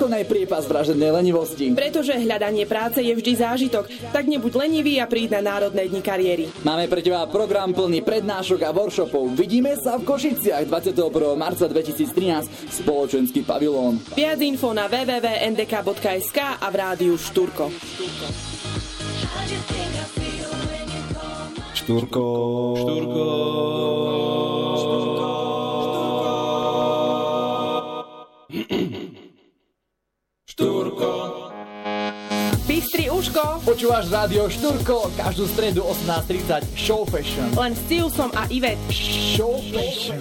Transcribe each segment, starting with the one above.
plnej priepas vražednej lenivosti. Pretože hľadanie práce je vždy zážitok, tak nebuď lenivý a príď na Národné dni kariéry. Máme pre teba program plný prednášok a workshopov. Vidíme sa v Košiciach 21. marca 2013, spoločenský pavilón. Viac info na www.ndk.sk a v rádiu Štúrko. Štúrko. Bystri uško. Počúvaš rádio Štúrko, každú stredu 18:30 Show Fashion. Len s Cilsom a Ivet. Show Fashion.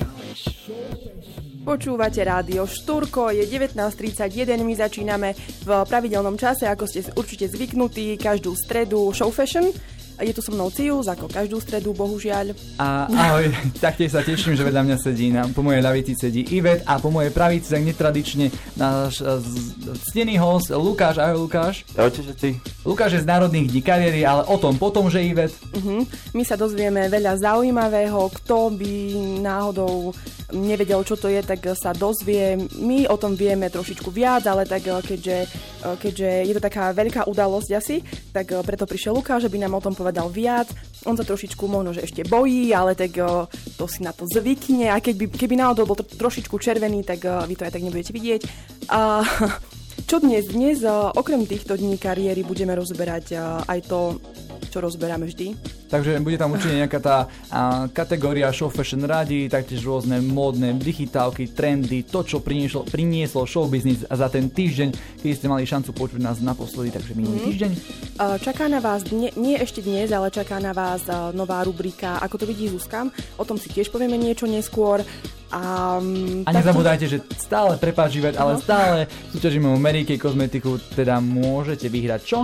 Počúvate rádio Štúrko, je 19:31, my začíname v pravidelnom čase, ako ste určite zvyknutí, každú stredu Show Fashion. Je tu so mnou Cius, ako každú stredu, bohužiaľ. A ahoj, taktiež sa teším, že vedľa mňa sedí, po mojej ľavici sedí Ivet a po mojej pravici tak netradične náš ctený host Lukáš. Ahoj Lukáš. Ahojte všetci. Lukáš je z Národných dní kariéry, ale o tom potom, že Ivet. My sa dozvieme veľa zaujímavého, kto by náhodou nevedel, čo to je, tak sa dozvie. My o tom vieme trošičku viac, ale tak keďže je to taká veľká udalosť asi, tak preto prišiel Lukáš, aby nám o tom povedal viac. On sa trošičku možno, že ešte bojí, ale tak to si na to zvykne a keby náhodou bol trošičku červený, tak vy to aj tak nebudete vidieť. A čo dnes? Dnes okrem týchto dní kariéry budeme rozberať aj to, čo rozberáme vždy. Takže bude tam určite nejaká tá kategória show fashion radi, taktiež rôzne módne vychytávky, trendy, to, čo prinieslo show business za ten týždeň, keď ste mali šancu počuť nás naposledy, takže minulý týždeň. Čaká na vás, nie ešte dnes, ale čaká na vás nová rubrika Ako to vidí Zuzka. O tom si tiež povieme niečo neskôr. A nezabúdajte, že stále prepáč Ivet, ale stále súťažíme o Mary-Kay kozmetiku, teda môžete vyhrať čo?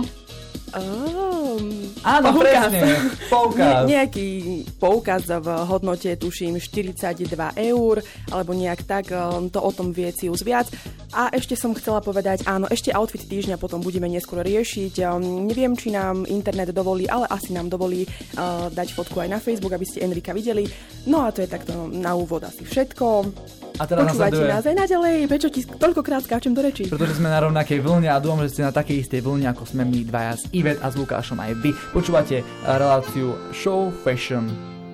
Áno, presne, poukaz. Nejaký poukaz v hodnote, tuším, 42 €, alebo nejak tak, to o tom vie Cius viac. A ešte som chcela povedať, áno, ešte outfit týždňa potom budeme neskôr riešiť. Neviem, či nám internet dovolí, ale asi nám dovolí dať fotku aj na Facebook, aby ste Enrika videli. No a to je takto na úvod asi všetko. A teraz počúvajte nás aj naďalej, prečo ti toľkokrát skáčem do rečí? Pretože sme na rovnakej vlne a dúfam, že ste na takej istej vlne, ako sme my dvaja s Ivet a s Lukášom aj vy. Počúvate reláciu Show Fashion.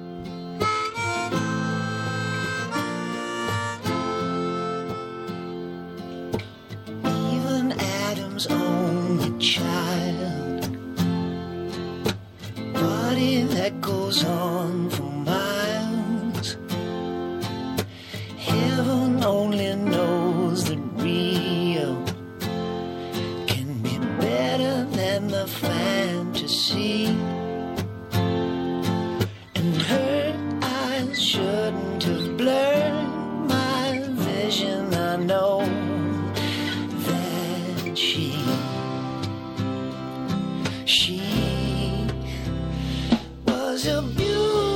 Even Adam's only child, body that goes on for miles. Heaven only knows that real can be better than the fantasy. And her eyes shouldn't have blurred my vision. I know that she was a beauty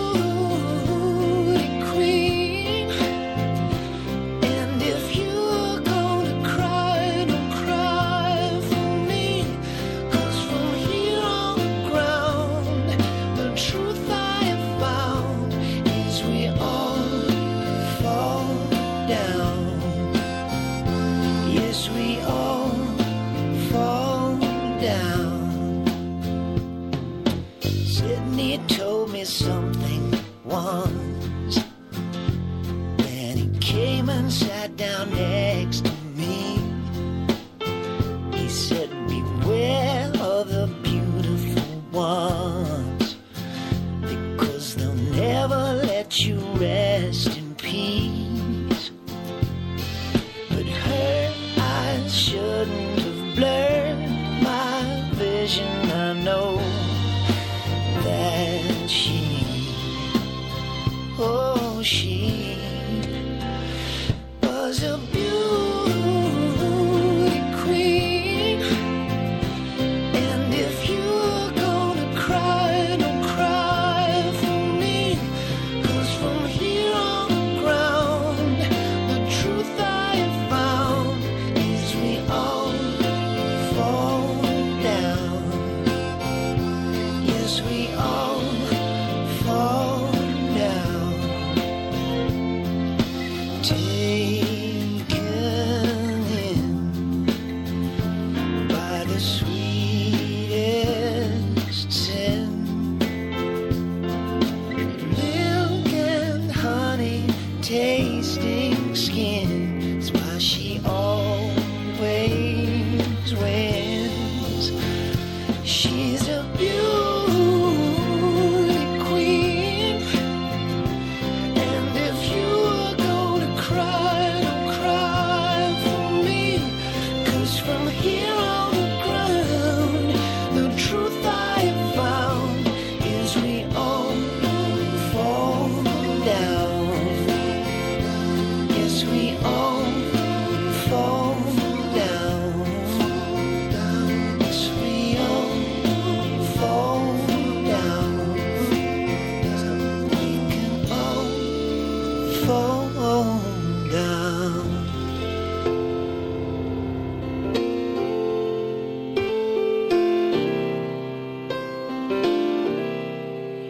queen. And if you're gonna cry, don't cry for me. 'Cause from here on the ground, the truth I have found is we all fall down. Yes, we all fall down. Sydney told me something once. Then he came and sat down next to me. He said, beware of the beautiful ones, because they'll never let you rest in peace. But her eyes shouldn't have blurred my vision. I know that she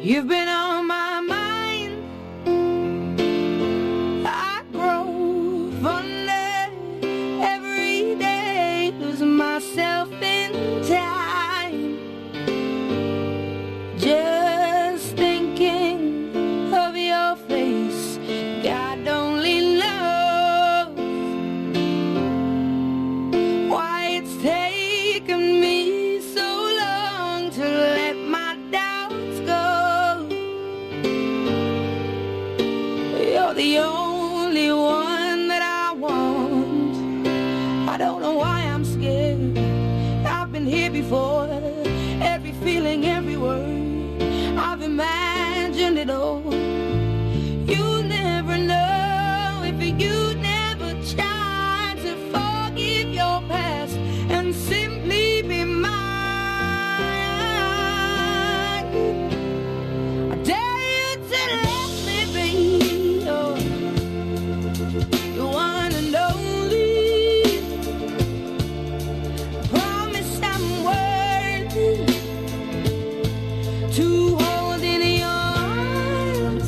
You've been on my mind. I grow fonder every day, losing myself in time. Just thinking of your face, God only knows why it's taken me so long to let my doubts go. You're the only one that I want. I don't know why I'm scared. I've been here before. Every feeling, every word, I've imagined it all. You never know if you never try to forgive your past and simply be mine. I dare you to let me be your one and only. Promise I'm worthy to hold in your arms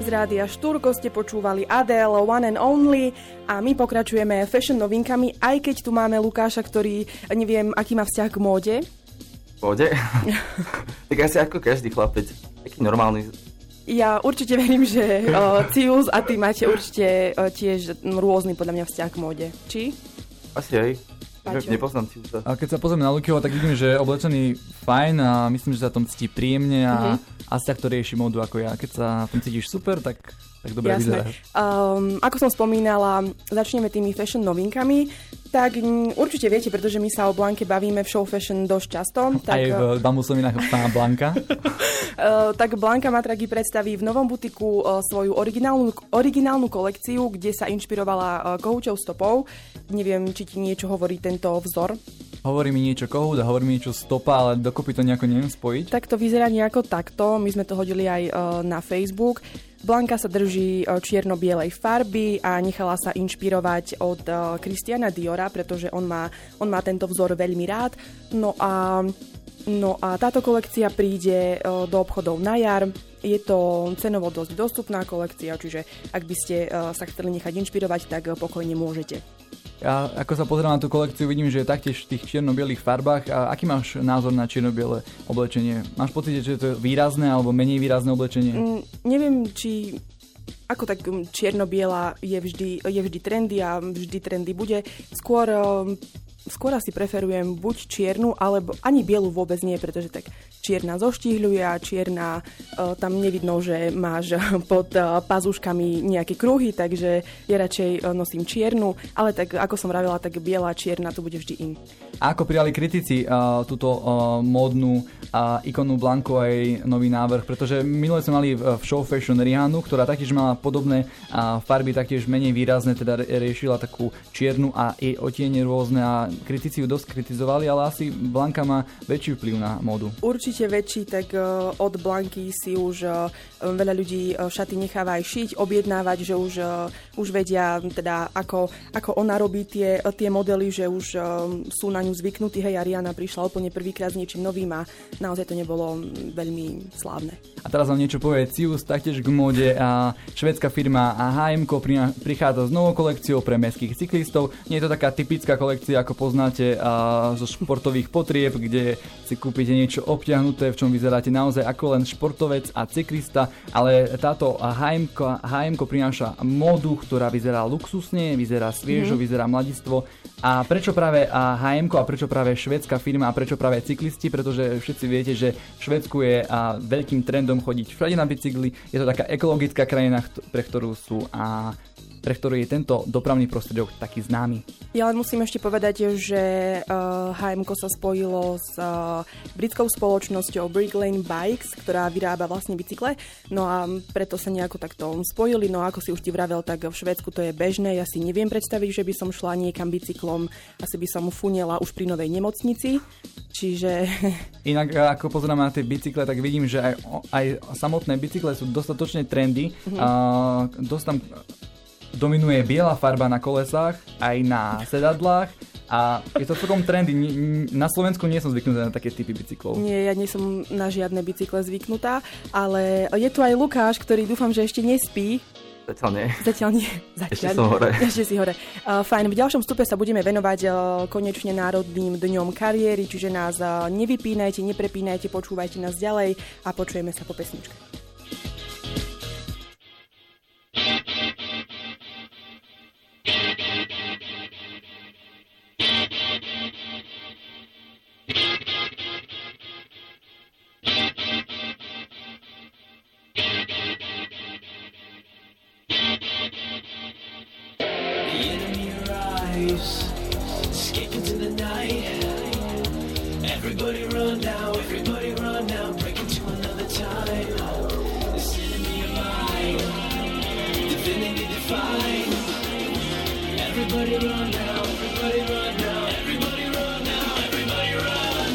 Z rádia Štúrko ste počúvali Adele, One and Only a my pokračujeme fashion novinkami, aj keď tu máme Lukáša, ktorý neviem, aký má vzťah k móde. Móde? Tak asi ako každý chlapec, taký normálny. Ja určite verím, že Cius a ty máte určite tiež rôzny podľa mňa vzťah k móde. Či? Asi aj. Paťo. Nepoznám Ciusa. A keď sa pozrieme na Lukyho, tak vidím, že je oblečený fajn a myslím, že sa tom cíti príjemne a asi takto rieši módu ako ja. Keď sa v tom cítiš super, tak dobre vyzeráš. Ako som spomínala, začneme tými fashion novinkami. Tak určite viete, pretože my sa o Blanke bavíme v show fashion dosť často. Tak, aj v Bambusovinách pána Blanka. Tak Blanka Matragi predstaví v novom butiku svoju originálnu kolekciu, kde sa inšpirovala kohúťou stopou. Neviem, či ti niečo hovorí tento vzor. Hovorí mi niečo kohút a hovorí mi niečo stopa, ale dokopy to nejako neviem spojiť. Tak to vyzerá nejako takto. My sme to hodili aj na Facebook. Blanka sa drží čierno-bielej farby a nechala sa inšpirovať od Christiana Diora, pretože on má tento vzor veľmi rád. No a táto kolekcia príde do obchodov na jar. Je to cenovo dosť dostupná kolekcia, čiže ak by ste sa chceli nechať inšpirovať, tak pokojne môžete. Ja ako sa pozerám na tú kolekciu, vidím, že je taktiež v tých čierno-bielých farbách. A aký máš názor na čierno-biele oblečenie? Máš pocit, že to je výrazné alebo menej výrazné oblečenie? Neviem, či ako tak čierno-biela je vždy trendy a vždy trendy bude. Skôr asi preferujem buď čiernu, alebo ani bielu vôbec nie, pretože tak čierna zoštíhľuje a čierna tam nevidno, že máš pod pazúškami nejaké kruhy, takže ja radšej nosím čiernu, ale tak ako som vravila, tak biela a čierna to bude vždy in. A ako prijali kritici túto módnu ikonu Blanku a jej nový návrh? Pretože minule sme mali v show fashion Rihannu, ktorá taktiež mala podobné farby, taktiež menej výrazné, teda riešila takú čiernu a jej otiene rôzne a kritici ju dosť kritizovali, ale asi Blanka má väčší vplyv na módu. Určite väčší, tak od Blanky si už veľa ľudí šaty necháva aj šiť, objednávať, že už vedia teda ako ona robí tie modely, že už sú na ňu zvyknutí. Hej, Ariana prišla úplne prvýkrát s niečím novým a naozaj to nebolo veľmi slávne. A teraz vám niečo povie Cius, taktiež k móde a švédska firma H&M prichádza s novou kolekciou pre mestských cyklistov. Nie je to taká typická kolekcia, ako poznáte zo športových potrieb, kde si kúpite niečo obťahnuté, v čom vyzeráte naozaj ako len športovec a cyklista, ale táto H&M prináša módu, ktorá vyzerá luxusne, vyzerá sviežo, vyzerá mladistvo. A prečo práve H&M a prečo práve švédska firma a prečo práve cyklisti? Pretože všetci viete, že v Švédsku je veľkým trendom chodiť všade na bicykli. Je to taká ekologická krajina, pre ktorú je tento dopravný prostriedok taký známy. Ja len musím ešte povedať, že H&M sa spojilo s britskou spoločnosťou Brick Lane Bikes, ktorá vyrába vlastne bicykle, no a preto sa nejako takto spojili, no ako si už ti vravel, tak v Švédsku to je bežné, ja si neviem predstaviť, že by som šla niekam bicyklom, asi by som funela už pri novej nemocnici, čiže... Inak ako pozerám na tie bicykle, tak vidím, že aj samotné bicykle sú dostatočne trendy, dosť tam dominuje biela farba na kolesách, aj na sedadlách a je to celkom trendy. Na Slovensku nie som zvyknutá na také typy bicyklov. Nie, ja nie som na žiadne bicykle zvyknutá, ale je tu aj Lukáš, ktorý dúfam, že ešte nespí. Zatiaľ nie. Ešte som hore. Ešte si hore. Fajn, v ďalšom stupe sa budeme venovať konečne Národným dňom kariéry, čiže nás nevypínajte, neprepínajte, počúvajte nás ďalej a počujeme sa po pesničke. Escape into the night. Everybody run now, break into another time. This enemy of mine, divinity defined. Everybody run now, everybody run now, everybody run now, everybody run.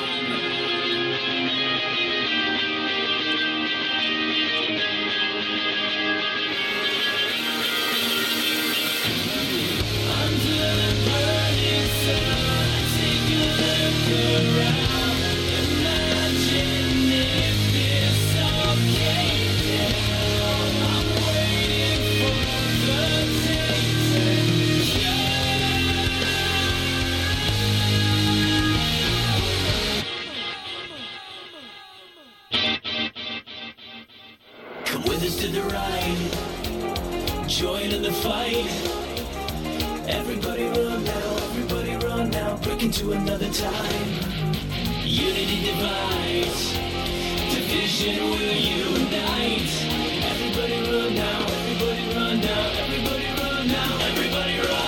Under the burning sun, take a look around. Imagine if it's okay now. I'm it right. Join in the fight. Everybody run now, break into another time. Unity divides, division will unite. Everybody run now, everybody run now, everybody run now, everybody run.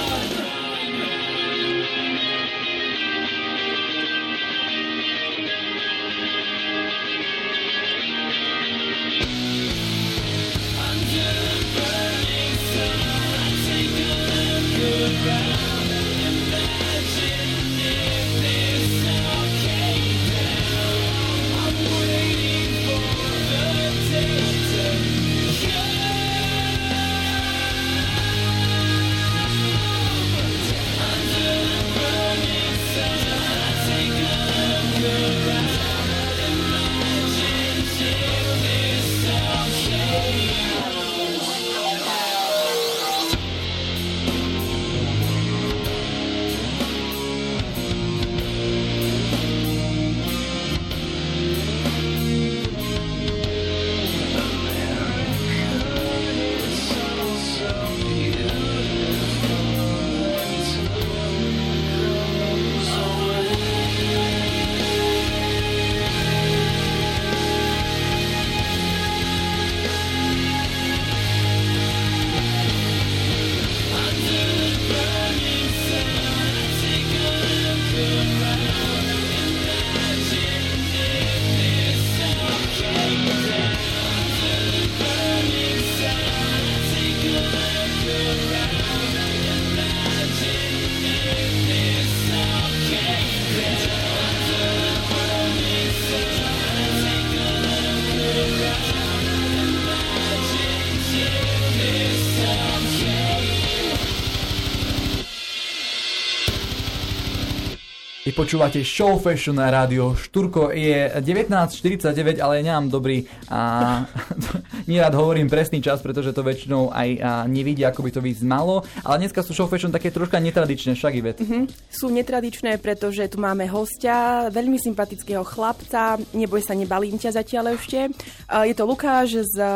Under the burning sun, take a look around. Imagine if this all came down. I'm waiting for the day to come. Under the burning sun, take a look around. Imagine if this all came down. Počúvate Show Fashion na rádio Štúrko. Je 19:49, ale ja nemám dobrý nerád hovorím presný čas, pretože to väčšinou aj nevidia, ako by to vyznalo. Ale dneska sú Show Fashion také troška netradičné, však Ivet. Sú netradičné, pretože tu máme hostia, veľmi sympatického chlapca. Neboj sa, nebalím ťa zatiaľ ešte. Je to Lukáš z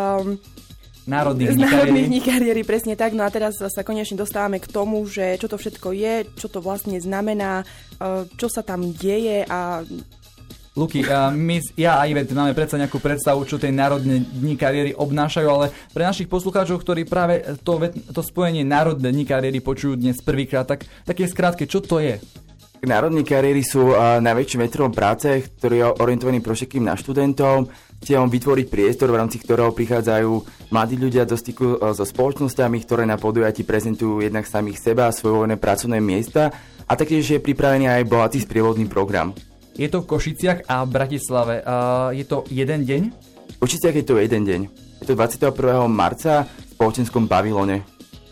Národných dní kariéry, presne tak. No a teraz sa konečne dostávame k tomu, že čo to všetko je, čo to vlastne znamená, čo sa tam deje a... Luky, ja a Ivet máme predsa nejakú predstavu, čo tie Národné dni kariéry obnášajú, ale pre našich poslucháčov, ktorí práve to spojenie Národné dni kariéry počujú dnes prvýkrát, tak také skrátke, čo to je? Národné kariéry sú najväčším metrom práce, ktorý je orientovaný pro všetkým na študentov, cieľom vytvoriť priestor, v rámci ktorého prichádzajú mladí ľudia do styku so spoločnosťami, ktoré na podujatí prezentujú jednak samých seba, svoje voľné pracovné miesta a taktiež je pripravený aj bohatý sprievodný program. Je to v Košiciach a v Bratislave. Je to jeden deň? V Košiciach je to jeden deň. Je to 21. marca v spoločenskom pavilóne.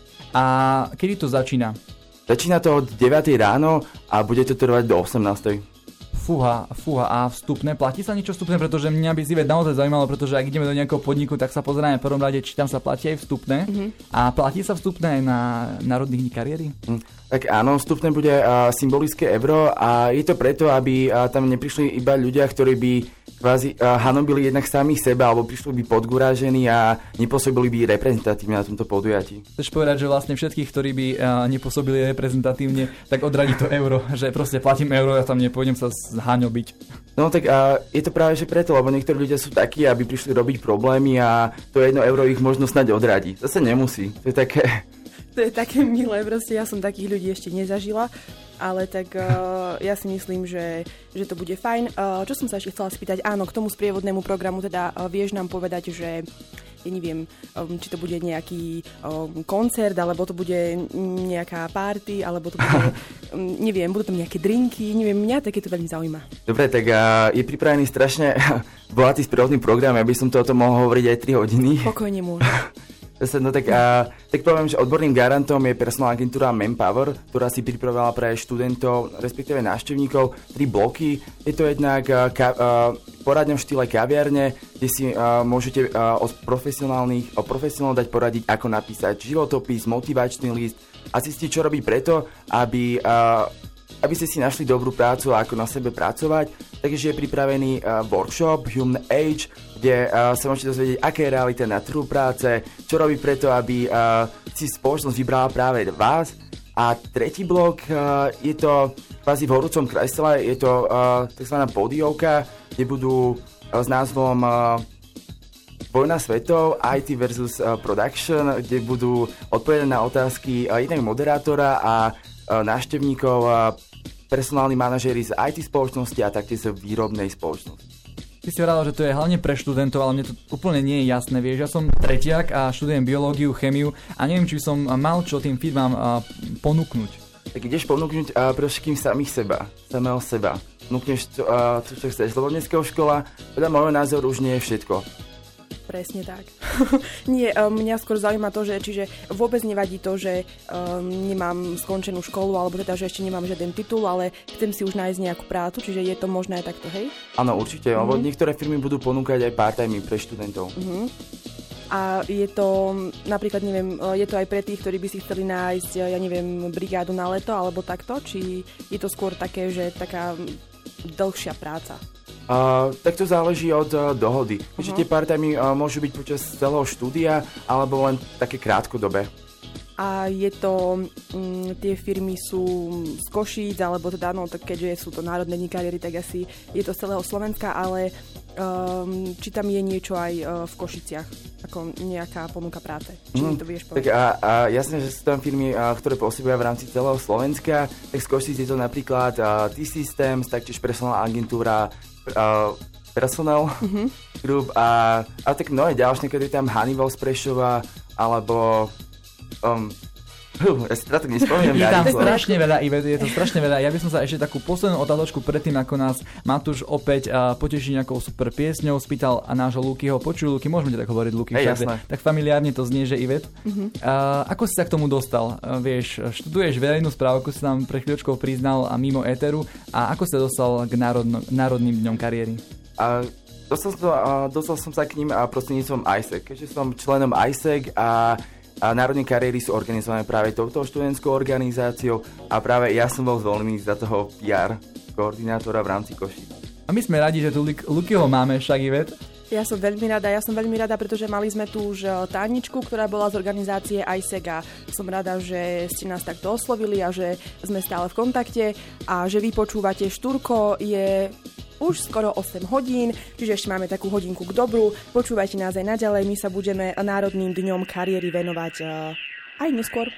A kedy to začína? Začína to od 9 ráno a bude to trvať do 18. Fúha, a vstupné? Platí sa niečo vstupné? Pretože mňa by si naozaj zaujímalo, pretože ak ideme do nejakého podniku, tak sa pozeráme v prvom rade, či tam sa platí aj vstupné. A platí sa vstupné aj na Národných dní kariéry? Tak áno, vstupné bude symbolické euro a je to preto, aby tam neprišli iba ľudia, ktorí by kvázi hanobili jednak samých seba alebo prišli by podgurážení a nepôsobili by reprezentatívne na tomto podujatí. Chceš povedať, že vlastne všetkých, ktorí by nepôsobili reprezentatívne, tak odradí to euro, že proste platím euro, ja tam nepôjdem sa zhaňobiť. No tak je to práve že preto, lebo niektorí ľudia sú takí, aby prišli robiť problémy a to 1 euro ich možno snáď odradí. Zase nemusí, to je také... To je také milé, proste ja som takých ľudí ešte nezažila, ale tak ja si myslím, že to bude fajn. Čo som sa ešte chcela spýtať, áno, k tomu sprievodnému programu, teda vieš nám povedať, že ja neviem, či to bude nejaký koncert, alebo to bude nejaká party, alebo to bude, neviem, budú tam nejaké drinky, neviem, mňa takéto veľmi zaujíma. Dobre, tak je pripravený strašne bohatý sprievodný program, ja by som to o tom mohol hovoriť aj 3 hodiny. Pokojne môžem. No tak poviem, že odborným garantom je personálna agentúra Manpower, ktorá si pripravila pre študentov, respektíve návštevníkov 3 bloky. Je to jednak poradňa v štýle kaviarne, kde si môžete od profesionálov dať poradiť, ako napísať životopis, motivačný list a zistiť, čo robiť preto, aby aby ste si našli dobrú prácu a ako na sebe pracovať. Takže je pripravený workshop Human Age, kde sa môžete dozvedieť, aká je realita na trhu práce, čo robí preto, aby si spoločnosť vybrala práve vás. A tretí blok je to kvázi v horúcom kresle, je to tzv. Pódiovka, kde budú s názvom Vojna svetov, IT versus Production, kde budú odpovedať na otázky jednak moderátora a návštevníkov, personálni manažéri z IT spoločnosti a taktiež z výrobnej spoločnosti. Ty si hovoril, že to je hlavne pre študentov, ale mne to úplne nie je jasné. Vieš, ja som tretiak a študujem biológiu, chemiu a neviem, či som mal čo tým firmám ponúknuť. Tak ideš ponúknuť pre všetkým samého seba. Ponúkneš to, čo chceš, lebo dneska škola, podľa môjho názoru, už nie je všetko. Presne tak. Nie, mňa skôr zaujíma to, že čiže vôbec nevadí to, že nemám skončenú školu, alebo teda, že ešte nemám žiaden titul, ale chcem si už nájsť nejakú prácu, čiže je to možné aj takto, hej? Áno, určite, lebo niektoré firmy budú ponúkať aj part-time pre študentov. A je to napríklad, neviem, je to aj pre tých, ktorí by si chceli nájsť, ja neviem, brigádu na leto, alebo takto, či je to skôr také, že taká dlhšia práca? Tak to záleží od dohody. Tie part-time môžu byť počas celého štúdia alebo len také krátkodobé. A je to, tie firmy sú z Košíc, alebo teda, no tak keďže sú to národné dni kariéry, tak asi je to z celého Slovenska, ale či tam je niečo aj v Košiciach, ako nejaká ponuka práce? Či mi to vieš povedať? Tak a jasné, že sú tam firmy, ktoré pôsobia v rámci celého Slovenska, tak z Košíc je to napríklad T-Systems, taktiež personálna agentúra Personal Group a tak mnohé ďalšie, keď je tam Hannibal z Prešova, alebo ja si teda tak nespomínam. Je tam strašne veľa, Ivet, je to strašne veľa. Ja by som sa ešte takú poslednú otázočku predtým, ako nás Matúš opäť poteší nejakou super piesňou, spýtal a nášho Lukyho. Počuj, Luky, môžeme ti tak hovoriť, Luky? Tak familiárne to znie, že Ivet. Ako si sa k tomu dostal? Vieš, študuješ verejnú správu, ako si nám pre chvíľočkou priznal a mimo éteru. A ako sa dostal k Národným dňom kariéry? Dostal som sa k ním prostredníctvom ISEC. Keďže som členom ISEC a národné kariéry sú organizované práve touto študentskou organizáciou a práve ja som bol zvolený za toho PR koordinátora v rámci Košíc. A my sme radi, že tu Lukyho máme, však Ivet. Ja som veľmi rada, pretože mali sme tu už Táničku, ktorá bola z organizácie ISEC a som rada, že ste nás takto oslovili a že sme stále v kontakte a že vy počúvate Štúrko. Je už skoro 8 hodín, čiže ešte máme takú hodinku k dobru. Počúvajte nás aj naďalej, my sa budeme Národným dňom kariéry venovať aj neskôr.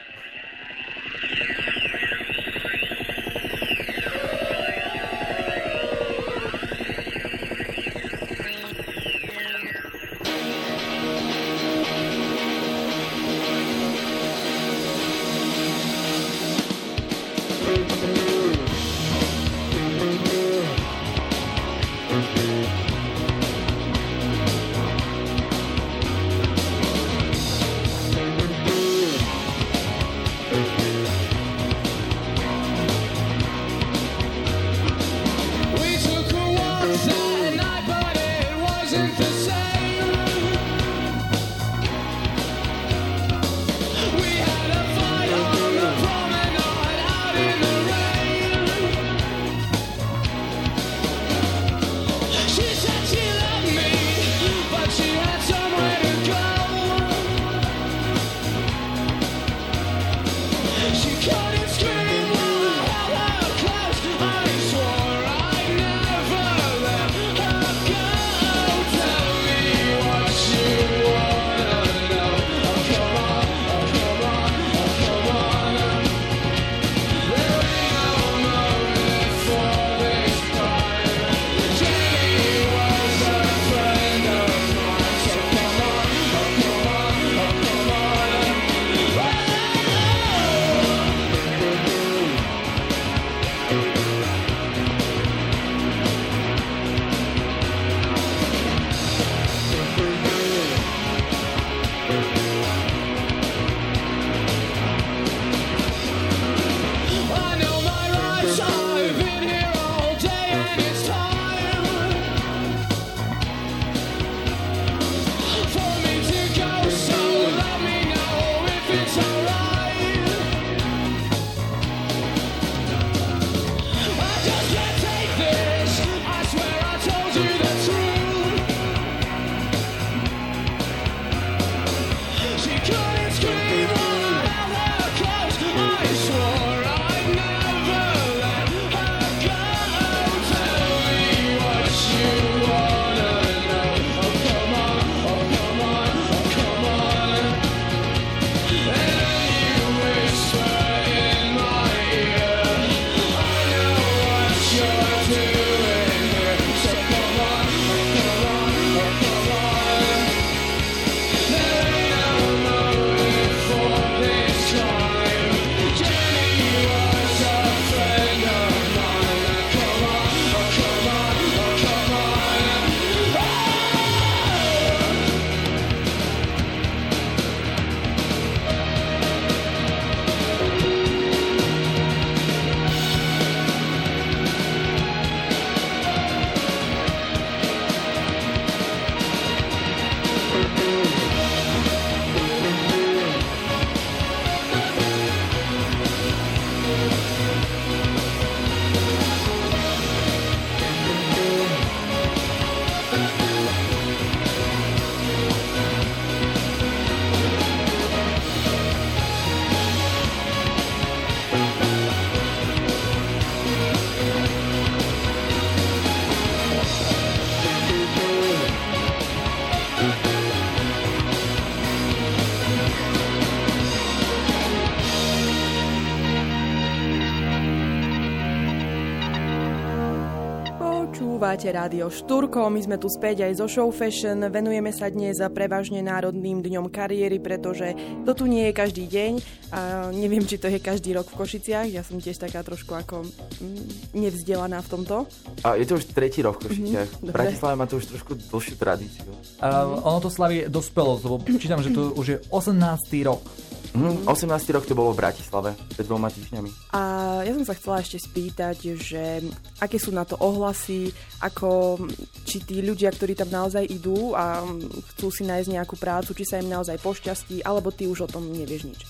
Počúvate rádio Štúrko, my sme tu späť aj zo Show Fashion, venujeme sa dnes prevažne Národným dňom kariéry, pretože to tu nie je každý deň a neviem, či to je každý rok v Košiciach, ja som tiež taká trošku ako nevzdelaná v tomto. A je to už tretí rok v Košiciach, Bratislava má to už trošku dlhšiu tradíciu. Ono to slaví dospelosť, lebo čítam, že to už je 18. rok. 18. rok to bolo v Bratislave pred 2 týždňami. A ja som sa chcela ešte spýtať, že aké sú na to ohlasy, ako či tí ľudia, ktorí tam naozaj idú a chcú si nájsť nejakú prácu, či sa im naozaj pošťastí, alebo ty už o tom nevieš nič.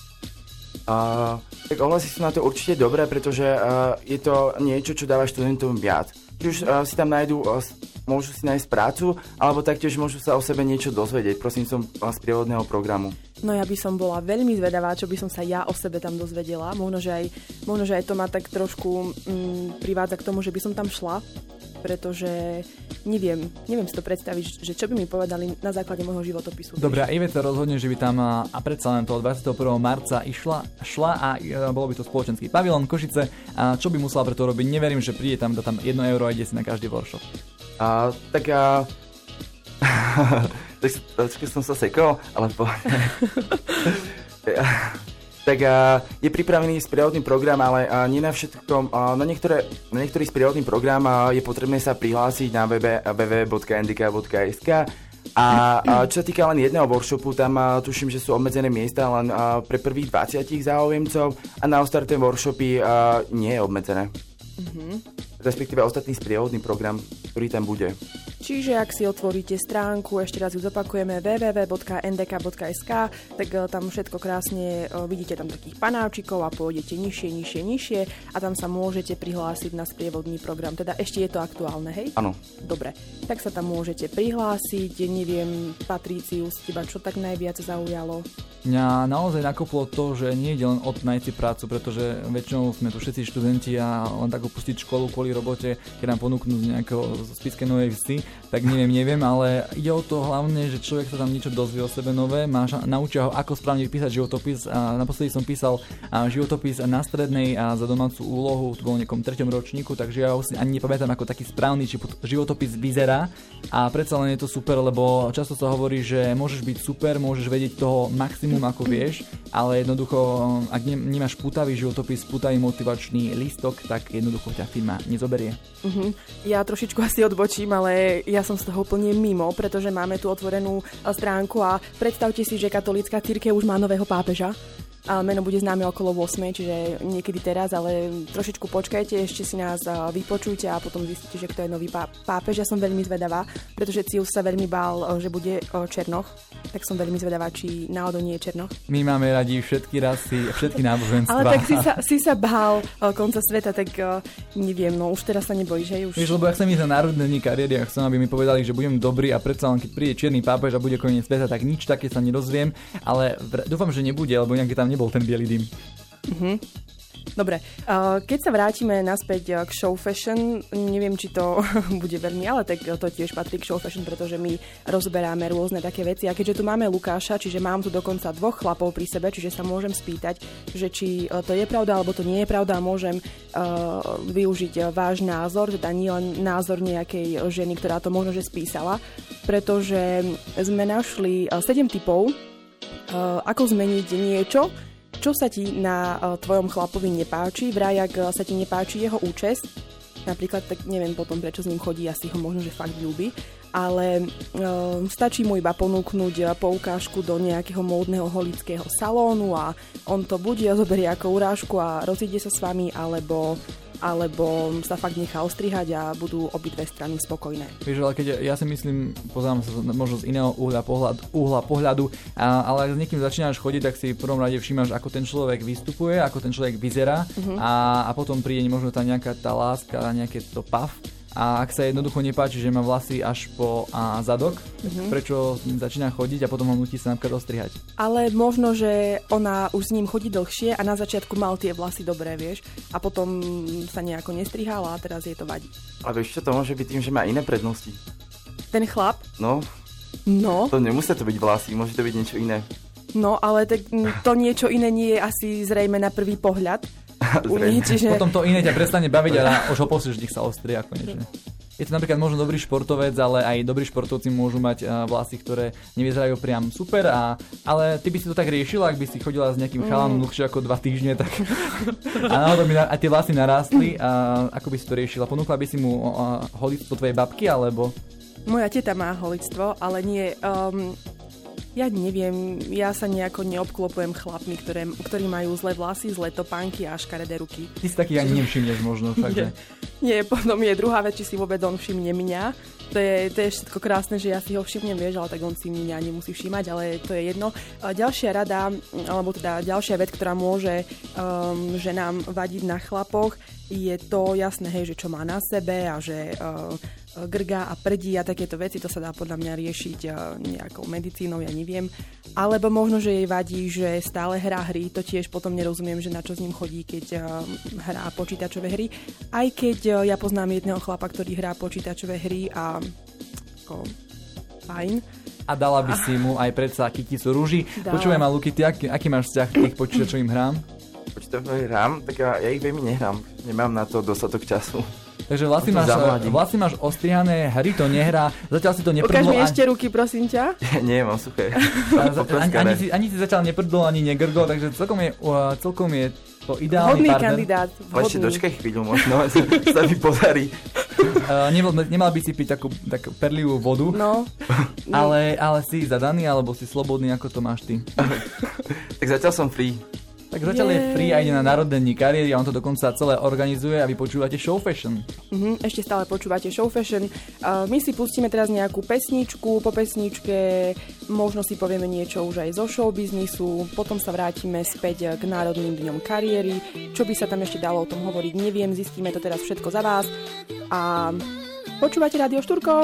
Tak ohlasy sú na to určite dobré, pretože je to niečo, čo dáva študentom viac. Či už si tam môžu si nájsť prácu, alebo taktiež môžu sa o sebe niečo dozvedieť, prosím som z prievodného programu. No ja by som bola veľmi zvedavá, čo by som sa ja o sebe tam dozvedela. Možno, že aj to ma tak trošku privádza k tomu, že by som tam šla, pretože neviem si to predstaviť, že čo by mi povedali na základe môjho životopisu. Dobre, a Iveta rozhodne, že by tam a predsa len toho 21. marca šla a bolo by to spoločenský pavilón Košice. A čo by musela pre to robiť? Neverím, že príde tam, dá tam 1 euro a ide si na každý workshop. Tak som sa sekol, ale tak je pripravený sprievodný program, ale nie na všetkom. Na niektorý sprievodný program je potrebné sa prihlásiť na www.ndk.sk a čo sa týka len jedného workshopu, tam tuším, že sú obmedzené miesta len pre prvých 20 záujemcov a na ostatné workshopy nie je obmedzené. Respektíve ostatný sprievodný program, ktorý tam bude. Čiže ak si otvoríte stránku, ešte raz ju zopakujeme, www.ndk.sk, tak tam všetko krásne vidíte tam takých panáčikov a pôjdete nižšie a tam sa môžete prihlásiť na sprievodný program. Teda ešte je to aktuálne, hej? Áno. Dobre, tak sa tam môžete prihlásiť. Neviem, Patricius, teba čo tak najviac zaujalo? Mňa naozaj nakoplo to, že nie je len nájsť si prácu, pretože väčšinou sme tu všetci študenti a len tak opustiť školu kvôli robote, keď nám ponúknú z nejakého Spišskej Novej Vsi, tak neviem, ale ide o to hlavne, že človek sa tam niečo dozvie o sebe nové, naučia ho, ako správne písať životopis. A naposledy som písal životopis na strednej a za domácu úlohu, to bolo v nejakom 3. ročníku, takže ja už ani nepamätám, ako taký správny životopis vyzerá. A predsa len je to super, lebo často sa hovorí, že môžeš byť super, môžeš vedieť toho maximum, ako vieš, ale jednoducho, ak nemáš pútavý životopis, pútavý motivačný lístok, tak jednoducho ťa firma nezoberie. Ja trošičku asi odbočím, ale ja som z toho úplne mimo, pretože máme tu otvorenú stránku a predstavte si, že katolícka cirkev už má nového pápeža. Meno bude známe okolo 8, čiže niekedy teraz, ale trošičku počkajte, ešte si nás vypočujte a potom zistíte, že kto je nový pápež. Ja som veľmi zvedavá, pretože Cius sa veľmi bál, že bude Černoch, tak som veľmi zvedavá, či náhodou nie je Černoch. My máme radi všetky rasy, všetky náboženstva. Ale tak si sa bál konca sveta, tak neviem, no už teraz sa nebojíš, že už... Vieš, lebo ja chcem ísť na národné dni kariéry a chcem, aby mi povedali, že budem dobrý a predsa len keď príde čierny pápež a bude koniec sveta, tak nič také sa nerozviem, ale dúfam, že nebude, lebo inak tam nebol ten biely dym. Dobre, keď sa vrátime naspäť k show fashion, neviem, či to bude veľmi, ale tak to tiež patrí k show fashion, pretože my rozberáme rôzne také veci a keďže tu máme Lukáša, čiže mám tu dokonca 2 chlapov pri sebe, čiže sa môžem spýtať, že či to je pravda alebo to nie je pravda a môžem využiť váš názor, teda nie len názor nejakej ženy, ktorá to možno že spísala, pretože sme našli 7 tipov, ako zmeniť niečo, čo sa ti na tvojom chlapovi nepáči, vraj ak sa ti nepáči jeho účes, napríklad, tak neviem potom, prečo s ním chodí, asi ho možno, že fakt ľúbi, ale stačí mu iba ponúknuť poukážku do nejakého módneho holického salónu a on to buď zoberie ako urážku a rozíde sa s vami, alebo sa fakt nechá ostrihať a budú obidve strany spokojné. Vieš, ale keď ja si myslím, pozerám sa možno z iného uhla pohľadu, ale ak s niekým začínaš chodiť, tak si v prvom rade všímaš, ako ten človek vystupuje, ako ten človek vyzerá a potom príde možno tá nejaká tá láska, nejaké to pav. A ak sa jednoducho nepáči, že má vlasy až po zadok, prečo začína chodiť a potom ho nutí sa napríklad ostrihať. Ale možno, že ona už s ním chodí dlhšie a na začiatku mal tie vlasy dobré, vieš, a potom sa nejako nestrihala a teraz jej to vadí. A vieš čo, to môže byť tým, že má iné prednosti. Ten chlap? No. To nemusí to byť vlasy, môže to byť niečo iné. No, ale to niečo iné nie je asi zrejme na prvý pohľad. Čiže... Potom to iné ťa prestane baviť a už ho posíš, nech sa ostrie konečne. Je to napríklad možno dobrý športovec, ale aj dobrí športovci môžu mať vlasy, ktoré nevyzerajú priam super, ale ty by si to tak riešila, ak by si chodila s nejakým chalanom dlhšie ako 2 týždne, tak a náhodou by aj tie vlasy narástli, a ako by si to riešila? Ponúkla by si mu holictvo tvojej babky, alebo? Moja teta má holictvo, ale nie... Ja neviem, ja sa nejako neobklopujem chlapmi, ktorí majú zlé vlasy, zlé topánky a škaredé ruky. Ty si taký ani nevšimneš možno, fakt, že? Nie, potom je druhá vec, či si vôbec on všimne mňa. To je všetko krásne, že ja si ho všimnem, vieš, ale tak on si mňa nemusí všímať, ale to je jedno. Ďalšia rada, alebo teda ďalšia vec, ktorá môže ženám vadiť na chlapoch, je to jasné, hej, že čo má na sebe a že grga a prdí a takéto veci, to sa dá podľa mňa riešiť nejakou medicínou, ja neviem. Alebo možno, že jej vadí, že stále hrá hry, to tiež potom nerozumiem, že na čo s ním chodí, keď hrá počítačové hry. Aj keď ja poznám jedného chlapa, ktorý hrá počítačové hry a fajn. A dala by si mu aj predsa kyticu rúži. Počúvaj ma, Luky, ty aký máš vzťah k tých počítačovým hrám? Počítačové hrám? Tak ja ich veľmi nehrám. Nemám na to dostatok času. Takže vlasy máš ostrihané, hry to nehrá, zatiaľ si to neprdlo. Ukáž mi ešte ruky, prosím ťa. Nie, mám suché. Ani si zatiaľ neprdlo, ani negrgol, takže celkom je to ideálny hodný partner. Kandidát. Ešte dočkaj chvíľu, možno sa mi podarí. Nemal by si piť takú perlivú vodu, no. ale si zadaný, alebo si slobodný, ako to máš ty? Tak zatiaľ som free. Tak zatiaľ je free a ide na národné dni kariéry a on to dokonca celé organizuje a vy počúvate Show Fashion. Ešte stále počúvate Show Fashion. My si pustíme teraz nejakú pesničku, po pesničke možno si povieme niečo už aj zo showbiznisu, potom sa vrátime späť k národným dňom kariéry. Čo by sa tam ešte dalo o tom hovoriť, neviem, zistíme to teraz všetko za vás. A počúvate Rádio Štúrko.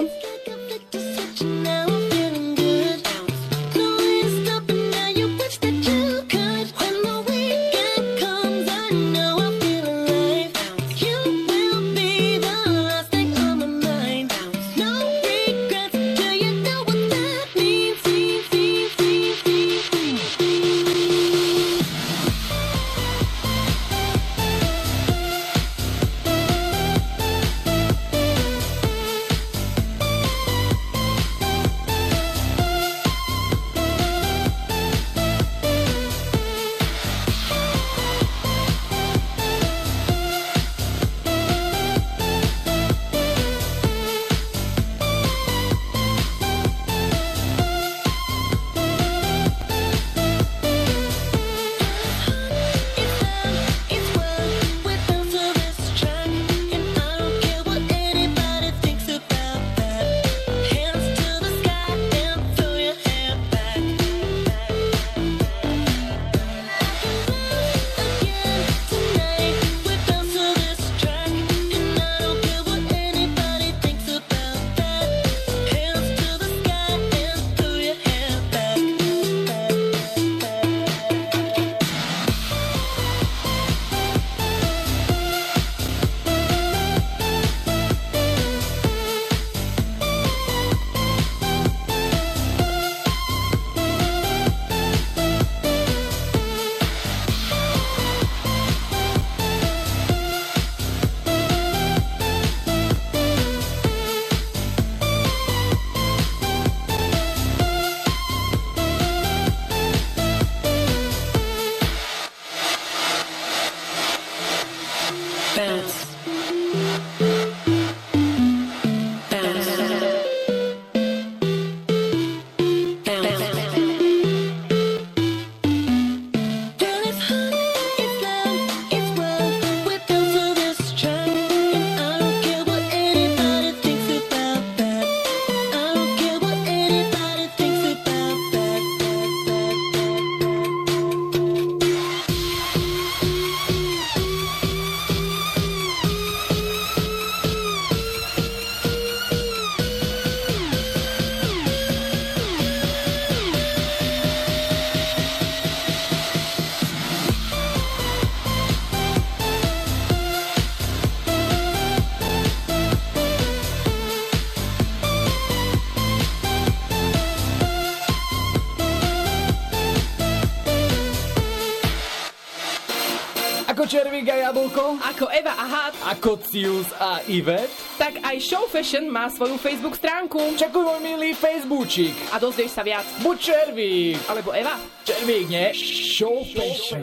Ako Červík a Jablko? Ako Eva a Had? Ako Cius a Ivet? Tak aj Show Fashion má svoju Facebook stránku. Čakuj, môj milý Facebookčík. A dozvieš sa viac. Buď Červík. Alebo Eva. Červík, nie? Show Fashion.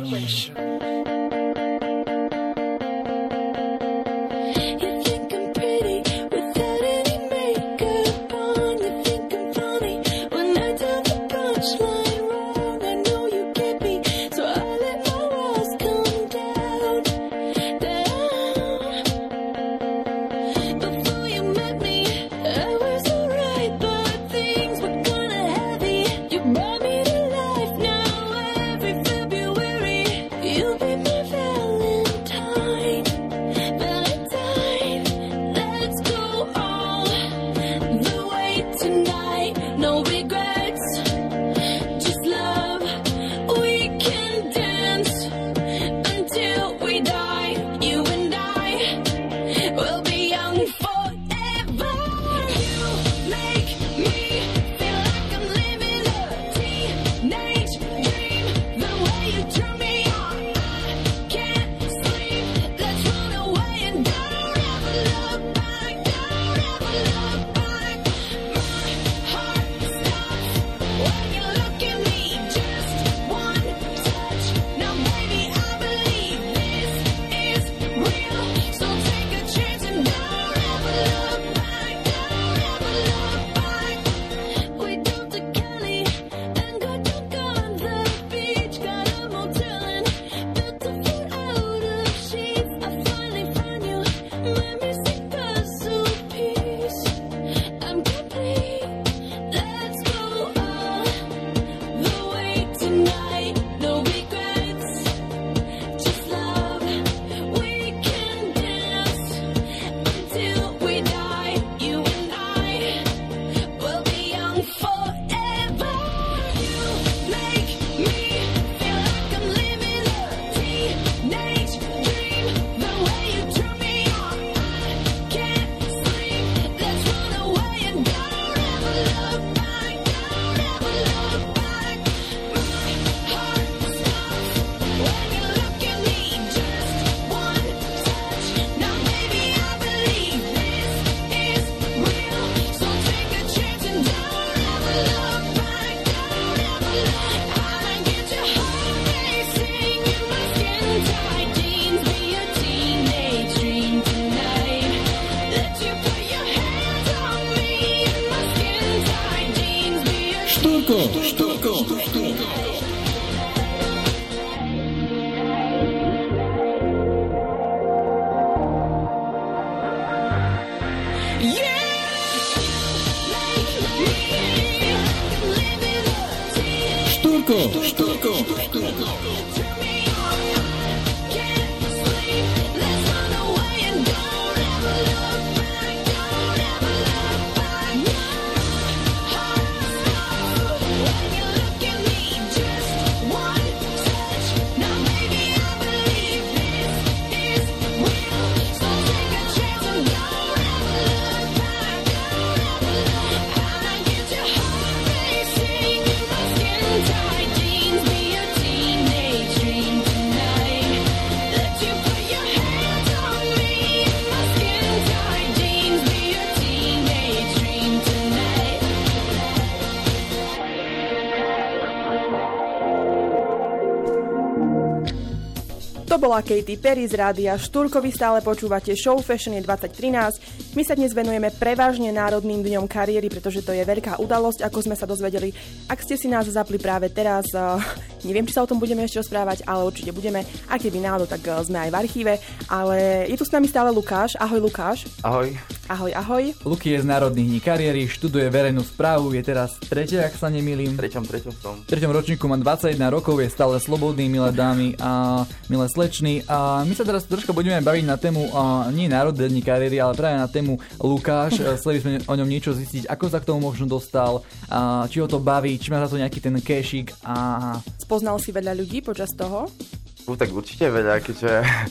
To bola Katy Perry z rádia Štúrko, vy stále počúvate Show Fashion 2013. My sa dnes venujeme prevažne Národným dňom kariéry, pretože to je veľká udalosť, ako sme sa dozvedeli. Ak ste si nás zapli práve teraz, neviem, či sa o tom budeme ešte rozprávať, ale určite budeme. A keby náhodou, tak sme aj v archíve. Ale je tu s nami stále Lukáš. Ahoj Lukáš. Ahoj. Ahoj, ahoj. Luky je z Národných dní kariéry, študuje verejnú správu, je teraz tretie, ak sa nemýlim. Treťom som. V treťom ročníku má 21 rokov, je stále slobodný, milé dámy a milé slečny. A my sa teraz troška budeme baviť na tému nie Národné dni kariéry, ale práve na tému Lukáš. Chceli sme o ňom niečo zistiť, ako sa k tomu možno dostal, či ho to baví, či má za to nejaký ten cashík. Spoznal si veľa ľudí počas toho? Tak určite veľa, keďže...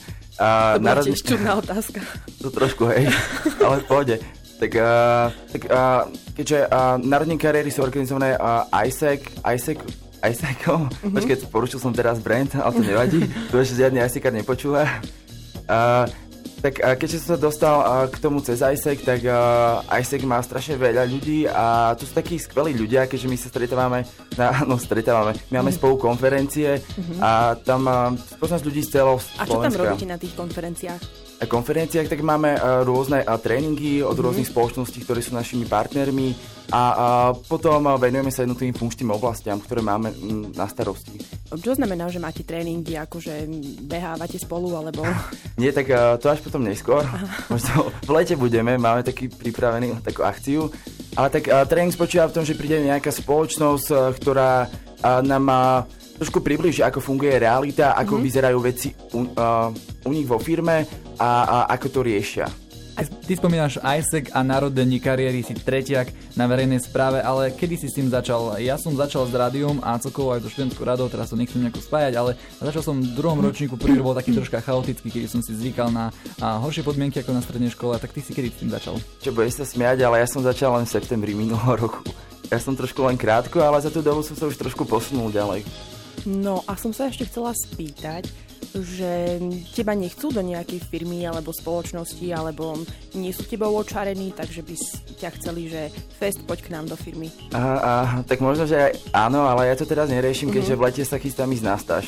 to bola tiež čudná otázka. To trošku, hej, ale v pohode. Keďže národné kariéry sú organizované ISEC ISEC-om. Počkaj, porušil som teraz brand, ale to nevadí. Tu ešte žiadny ISEC-ar nepočúva. Tak keďže som sa dostal k tomu cez ISEC, tak ISEC má strašne veľa ľudí a tu sú takí skvelí ľudia, keďže my sa stretávame. My máme spolu konferencie a tam spoznať ľudí z celého Slovenska. A čo tam robíte na tých konferenciách? Na konferenciách tak máme rôzne tréningy od rôznych spoločností, ktoré sú našimi partnermi a potom venujeme sa jednotlivým funkčným oblastiam, ktoré máme na starosti. Čo znamená, že máte tréningy, akože behávate spolu, alebo... Nie, tak to až potom neskôr. Možno v lete máme taký pripravený takú akciu. Ale tak tréning spočíva v tom, že príde nejaká spoločnosť, ktorá nám trošku približí, ako funguje realita, ako vyzerajú veci u nich vo firme a ako to riešia. Ty spomínaš ISEC a národení kariéry, si tretiak na verejnej správe, ale kedy si s tým začal? Ja som začal s rádiom a celkovo aj do študentskou radou, teraz to nechcem nejako spájať, ale začal som v druhom ročníku, prvý bol taký troška chaotický, keď som si zvykal na horšie podmienky ako na strednej škole, tak ty si kedy s tým začal? Čo budeš sa smiať, ale ja som začal len v septembri minulého roku. Ja som trošku len krátko, ale za tú dobu som sa už trošku posunul ďalej. No a som sa ešte chcela spýtať, že teba nechcú do nejakej firmy alebo spoločnosti, alebo nie sú tebou očarení, takže by ťa chceli, že fest, poď k nám do firmy. Tak možno, že aj áno, ale ja to teraz neriešim, keďže v lete sa chystám ísť na stáž.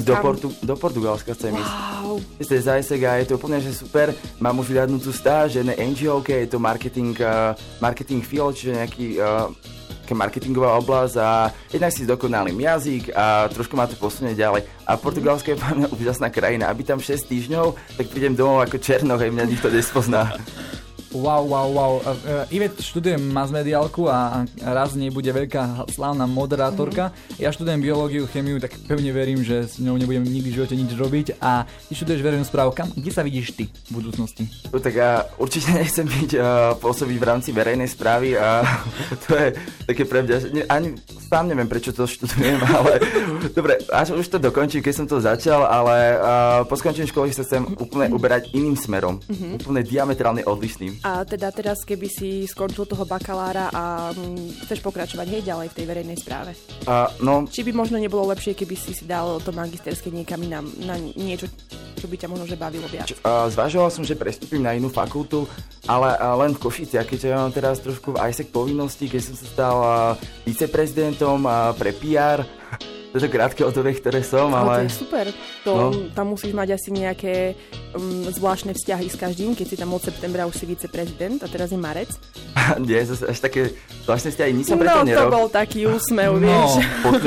Do Portugalska chcem ísť. Wow. Ste z ISEC a je to úplne že super. Mám už vyhľadnutú stáž, jedné NGO-ke, je to marketing field, čiže nejaký marketingová oblasť a jednak si zdokonalím jazyk a trošku ma to posunie ďalej. A Portugalsko je pre mňa úžasná krajina. Aby tam 6 týždňov, tak prídem domov ako černoch a mňa nikto nespozná. Wow. Ivet študuje masmediálku a raz z nej bude veľká slávna moderátorka. Ja študujem biológiu, chemiu, tak pevne verím, že s ňou nebudem nikdy v živote nič robiť. A ty študuješ verejnú správu. Kde sa vidíš ty v budúcnosti? Tak ja určite nechcem pôsobiť v rámci verejnej správy a to je také pre mňa, ani sám neviem, prečo to študujem, ale dobre, až už to dokončím, keď som to začal, ale po skončení školy sa chcem úplne uberať iným smerom, úplne diametrálne odlišným. A teda teraz, keby si skončil toho bakalára a chceš pokračovať ďalej v tej verejnej správe? Či by možno nebolo lepšie, keby si dal to magisterské niekam inám, na niečo, čo by ťa možno že bavilo viac? Zvažoval som, že prestúpim na inú fakultu, ale len v Košiciach, keďže ja mám teraz trošku v ISEC povinnosti, keď som sa stal viceprezidentom pre PR. To je krátke odovek, ktoré som, ale... To je super. Tam musíš mať asi nejaké zvláštne vzťahy s každým, keď si tam od septembra už si viceprezident a teraz je marec. Nie, až také zvláštne vzťahy, nič som preto nerobil. To bol taký úsmev, vieš.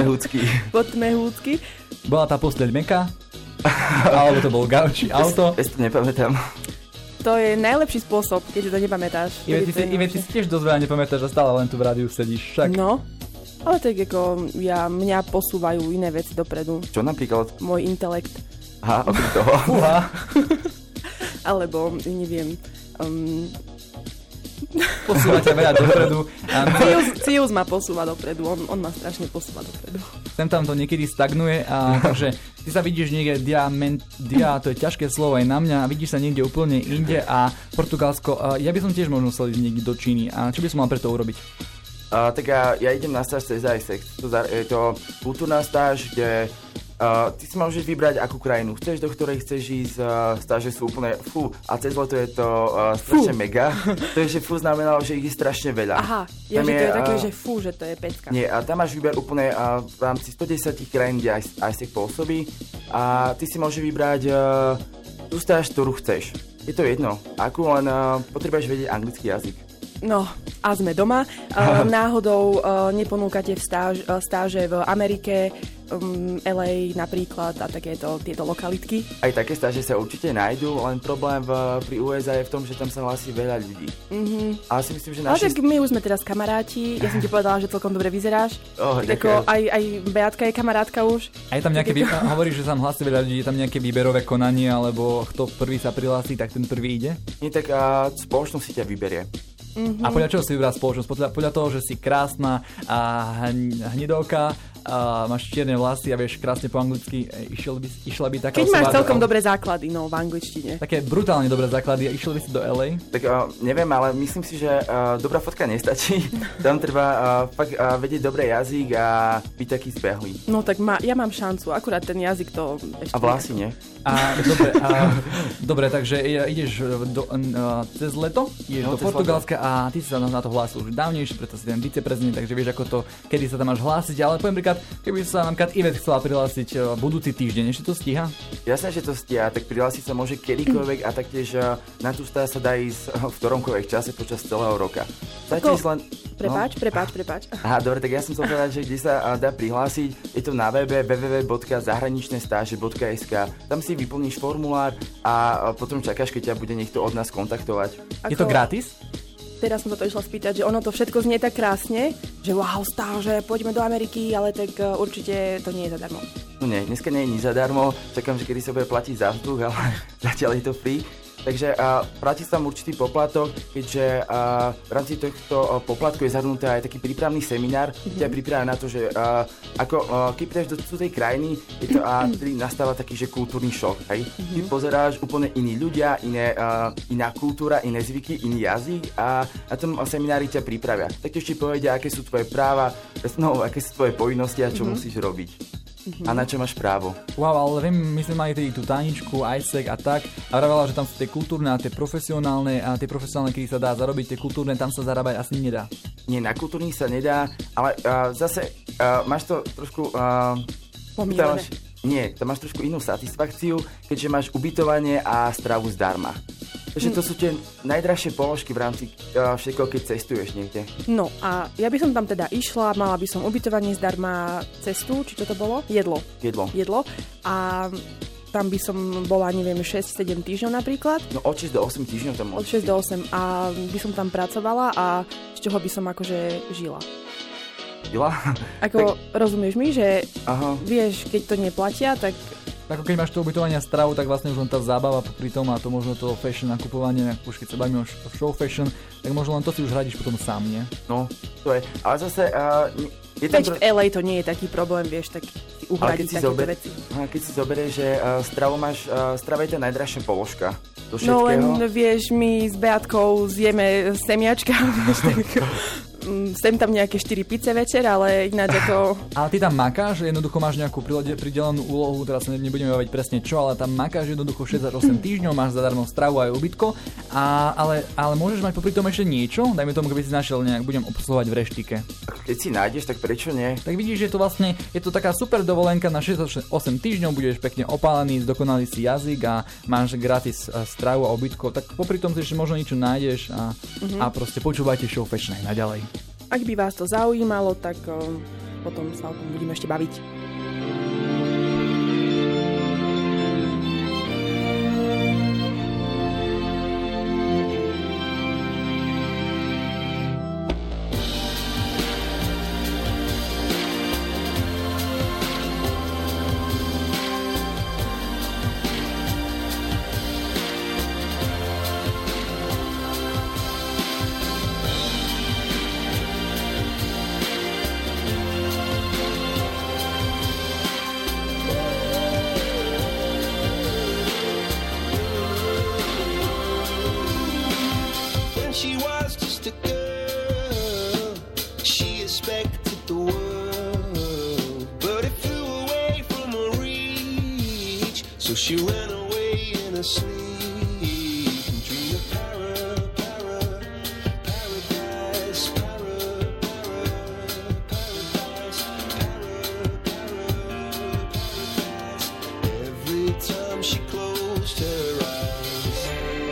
Podmehúcky. Bola tá posteľ mäkká? Alebo to bol gauč, auto? Ja si to nepamätám. To je najlepší spôsob, keď si to nepamätáš. Ty si tiež dosť veľa nepamätáš a stále len tu v rádiu sedíš, však? No, ale tak ako mňa posúvajú iné veci dopredu. Čo napríklad? Môj intelekt. Aha, okrem toho. Alebo, neviem... Posúva ťa veľa dopredu. Cius ma posúva dopredu, on ma strašne posúva dopredu. Sem tam to niekedy stagnuje, takže ty sa vidíš niekde to je ťažké slovo aj na mňa, vidíš sa niekde úplne inde a Portugalsko, ja by som tiež možno chcel ísť niekde do Číny a čo by som mal pre to urobiť? Tak ja idem na stáž cez ISEC, je to kultúrna stáž, kde ty si môžeš vybrať, akú krajinu chceš, do ktorej chceš ísť, stáže sú úplne a cez leto je to strašne mega. To je, že znamenalo, že ich je strašne veľa. Aha, že to je také, že že to je pecka. Nie, a tam máš výber úplne v rámci 110 krajín, kde ISEC pôsobí a ty si môžeš vybrať tú stáž, ktorú chceš. Je to jedno, akú, len potrebuješ vedieť anglický jazyk. No, a sme doma. Náhodou neponúkate stáže v Amerike, LA napríklad a tieto lokalitky? Aj také stáže sa určite nájdú, len problém pri USA je v tom, že tam sa hlási veľa ľudí. Ale si myslím, že Ale tak my už sme teraz kamaráti, ja som ti povedala, že celkom dobre vyzeráš. Aj Beatka je kamarátka už. A je tam nejaké, hovoríš, že sa tam hlási veľa ľudí, je tam nejaké výberové konanie, alebo kto prvý sa prihlási, tak ten prvý ide? Nie, tak spoločnosť si ťa vyberie. A podľa čoho si vybrá spoločnosť? Podľa toho, že si krásna a hnedovka, máš čierne vlasy a vieš krásne po anglicky, išla by taká Keď osoba... máš celkom dobré základy, no, v angličtine. Také brutálne dobré základy a išiel by si do LA? Tak neviem, ale myslím si, že dobrá fotka nestačí. Tam treba fakt vedieť dobrý jazyk a byť taký zbehlý. No tak ja mám šancu, akurát ten jazyk to ešte... A vlasy, nie? Dobre, takže ideš cez leto, ideš do Portugalska a ty si sa na to hlásil už dávnejšie, preto si ten viceprezident, takže vieš ako to, kedy sa tam máš hlásiť, ale poviem príklad, keby sa nám Ivet chcela prihlásiť budúci týždeň, ešte to stíha? Jasné, že to stíha, tak prihlásiť sa môže kedykoľvek a taktiež na tú stáž sa dá ísť v ktoromkoľvek čase počas celého roka. Prepáč. Aha, dobre, tak ja som chcel povedať, že kde sa dá prihlásiť, je to na webe www.zahraničnestáže.sk. Tam si vyplníš formulár a potom čakáš, keď ťa bude niekto od nás kontaktovať. Je to gratis? Teraz som sa to išla spýtať, že ono to všetko znie tak krásne, že wow, stáže, poďme do Ameriky, ale tak určite to nie je zadarmo. No nie, dneska nie je nič zadarmo, čakám, že kedy sa bude platiť za vzduch, ale zatiaľ je to free. Takže platí sa tam určitý poplatok, keďže v rámci tohto poplatku je zahrnutý aj taký prípravný seminár, ktorý ťa pripravia na to, že keď prídeš do cudzej krajiny, je to vtedy nastáva taký, že kultúrny šok, hej? Ty pozeráš úplne iní ľudia, iná kultúra, iné zvyky, iný jazyk a na tom seminári ťa pripravia. Taktiež ti povedia, aké sú tvoje práva, aké sú tvoje povinnosti a čo musíš robiť. A na čo máš právo? Wow, ale myslím aj tú táničku, ISEC a tak. A vravala, že tam sú tie kultúrne a tie profesionálne, kedy sa dá zarobiť, tie kultúrne tam sa zarábať asi nedá. Nie, na kultúrnych sa nedá, ale zase máš to trošku... Pomílené. Tam máš trošku inú satisfakciu, keďže máš ubytovanie a stravu zdarma. Takže to sú tie najdražšie položky v rámci všetko, keď cestuješ niekde. No a ja by som tam teda išla, mala by som ubytovanie zdarma, cestu, či čo to bolo? Jedlo. A tam by som bola, neviem, 6-7 týždňov napríklad. No od 6 do 8 týždňov tam môžeš. Od 6 do 8 a by som tam pracovala a z čoho by som akože žila. Ako rozumieš mi, že vieš, keď to neplatia, tak... Ako keď máš to ubytovanie a stravu, tak vlastne už len tá zábava popri tom a to možno to fashion nakupovanie, už keď sa bavíme o show fashion, tak možno len to si už hradíš potom sám, nie? No, to je. Ale zase... Veď v LA to nie je taký problém, vieš, tak uhradiť takéto veci. Keď si zoberieš, že strava je tá najdražšia položka do všetkého. No len, vieš, my s Beatkou zjeme semiačka, vieš, tak... Sem tam nejaké 4 pice večer, ale ináč ako... Ale ty tam makáš, jednoducho máš nejakú pridelenú úlohu, teraz sa nebudeme baviť presne čo, ale tam makáš jednoducho 6-8 týždňov, máš zadarmo stravu aj ubytko, ale môžeš mať popri tom ešte niečo? Dajme tomu, keby si našiel budem obsluhovať v reštike. Keď si nájdeš, tak prečo nie? Tak vidíš, že to vlastne je to taká super dovolenka na 6-8 týždňov, budeš pekne opálený, zdokonalý si jazyk a máš gratis stravu a ubytko, tak popri tom si ešte možno niečo nájdeš a proste počúvajte Show Fashion aj naďalej. Ak by vás to zaujímalo, tak potom sa o tom budeme ešte baviť. So she ran away in her sleep and dreamed of paradise, paradise. Every time she closed her eyes.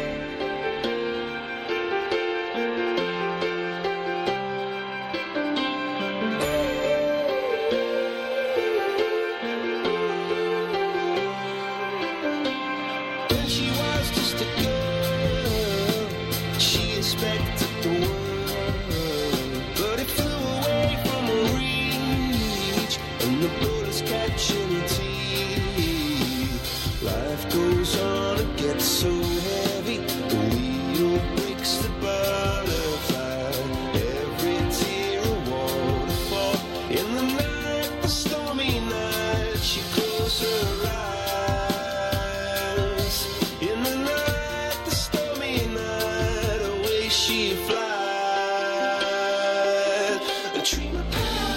She was just a girl, she expected the world, but it flew away from her reach, and the bullets catching her teeth. Life goes on, it gets so heavy, the wheel breaks the butterfly, every tear a waterfall, in the night the sunrise. In the night, the stormy night, away she flies. A dream of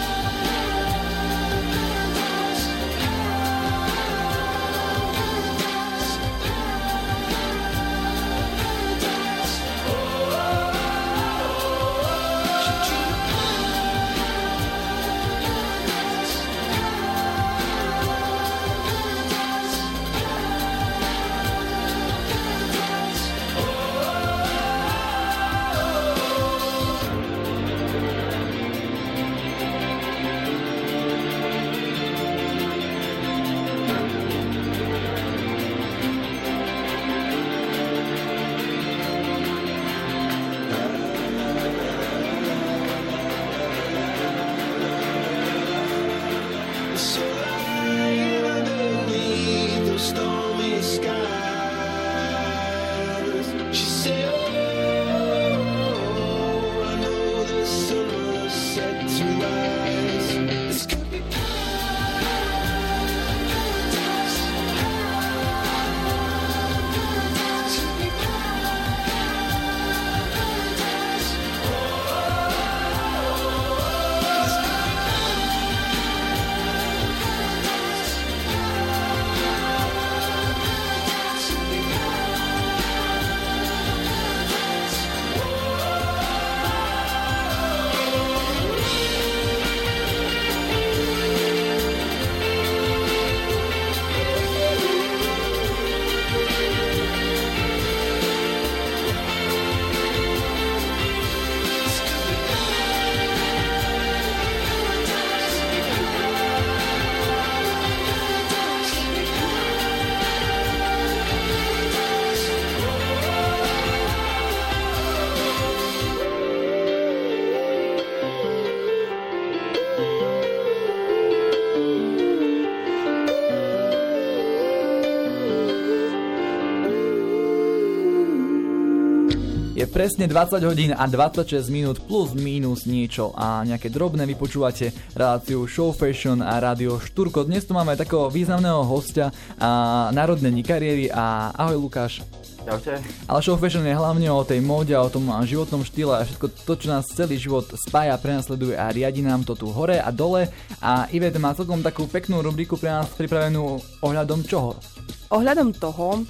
Je presne 20 hodín a 26 minút plus mínus niečo a nejaké drobné. Vypočúvate reláciu Show Fashion a rádio Štúrko. Dnes tu máme takého významného hostia a národné dni kariéry a ahoj Lukáš. Čaute. Ale Show Fashion je hlavne o tej móde a o tom životnom štýle a všetko to, čo nás celý život spája, prenasleduje a riadi nám to tu hore a dole. A Iveta má celkom takú peknú rubriku pre nás pripravenú ohľadom čoho? Ohľadom toho,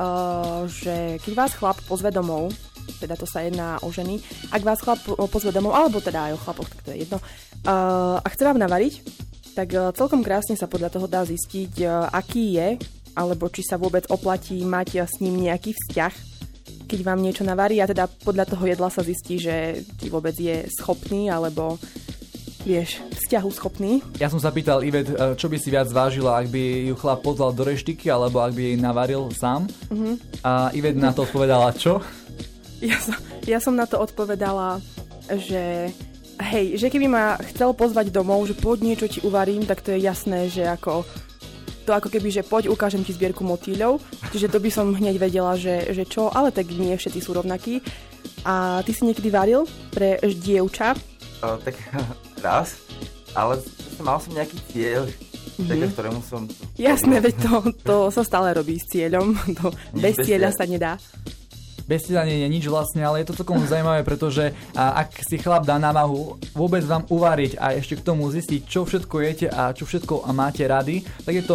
že keď vás chlap pozve domov, teda to sa jedná o ženy, ak vás chlap pozve domov, alebo teda aj o chlapoch, tak to je jedno, a chce vám navariť, tak celkom krásne sa podľa toho dá zistiť, aký je, alebo či sa vôbec oplatí mať s ním nejaký vzťah, keď vám niečo navarí, a teda podľa toho jedla sa zistí, že či vôbec je schopný, alebo vieš, vzťahu schopný. Ja som sa pýtal Ivet, čo by si viac zvážila, ak by ju chlap pozval do reštiky, alebo ak by jej navaril sám. A Ivet na to odpovedala čo? Ja som na to odpovedala, že hej, že keby ma chcel pozvať domov, že poď niečo ti uvarím, tak to je jasné, že ako keby, že poď ukážem ti zbierku motýľov, čiže to by som hneď vedela, že čo, ale tak nie, všetci sú rovnakí. A ty si niekedy varil pre dievča? Tak raz, ale mal som nejaký cieľ, ktorému som... Jasné, veď to sa stále robí s cieľom, to bez cieľa sa nedá. Bez cieľa nie je nič vlastne, ale je to celkom zaujímavé, pretože ak si chlap dá na váhu vôbec vám uvariť a ešte k tomu zistiť, čo všetko jete a čo všetko máte rady, tak je to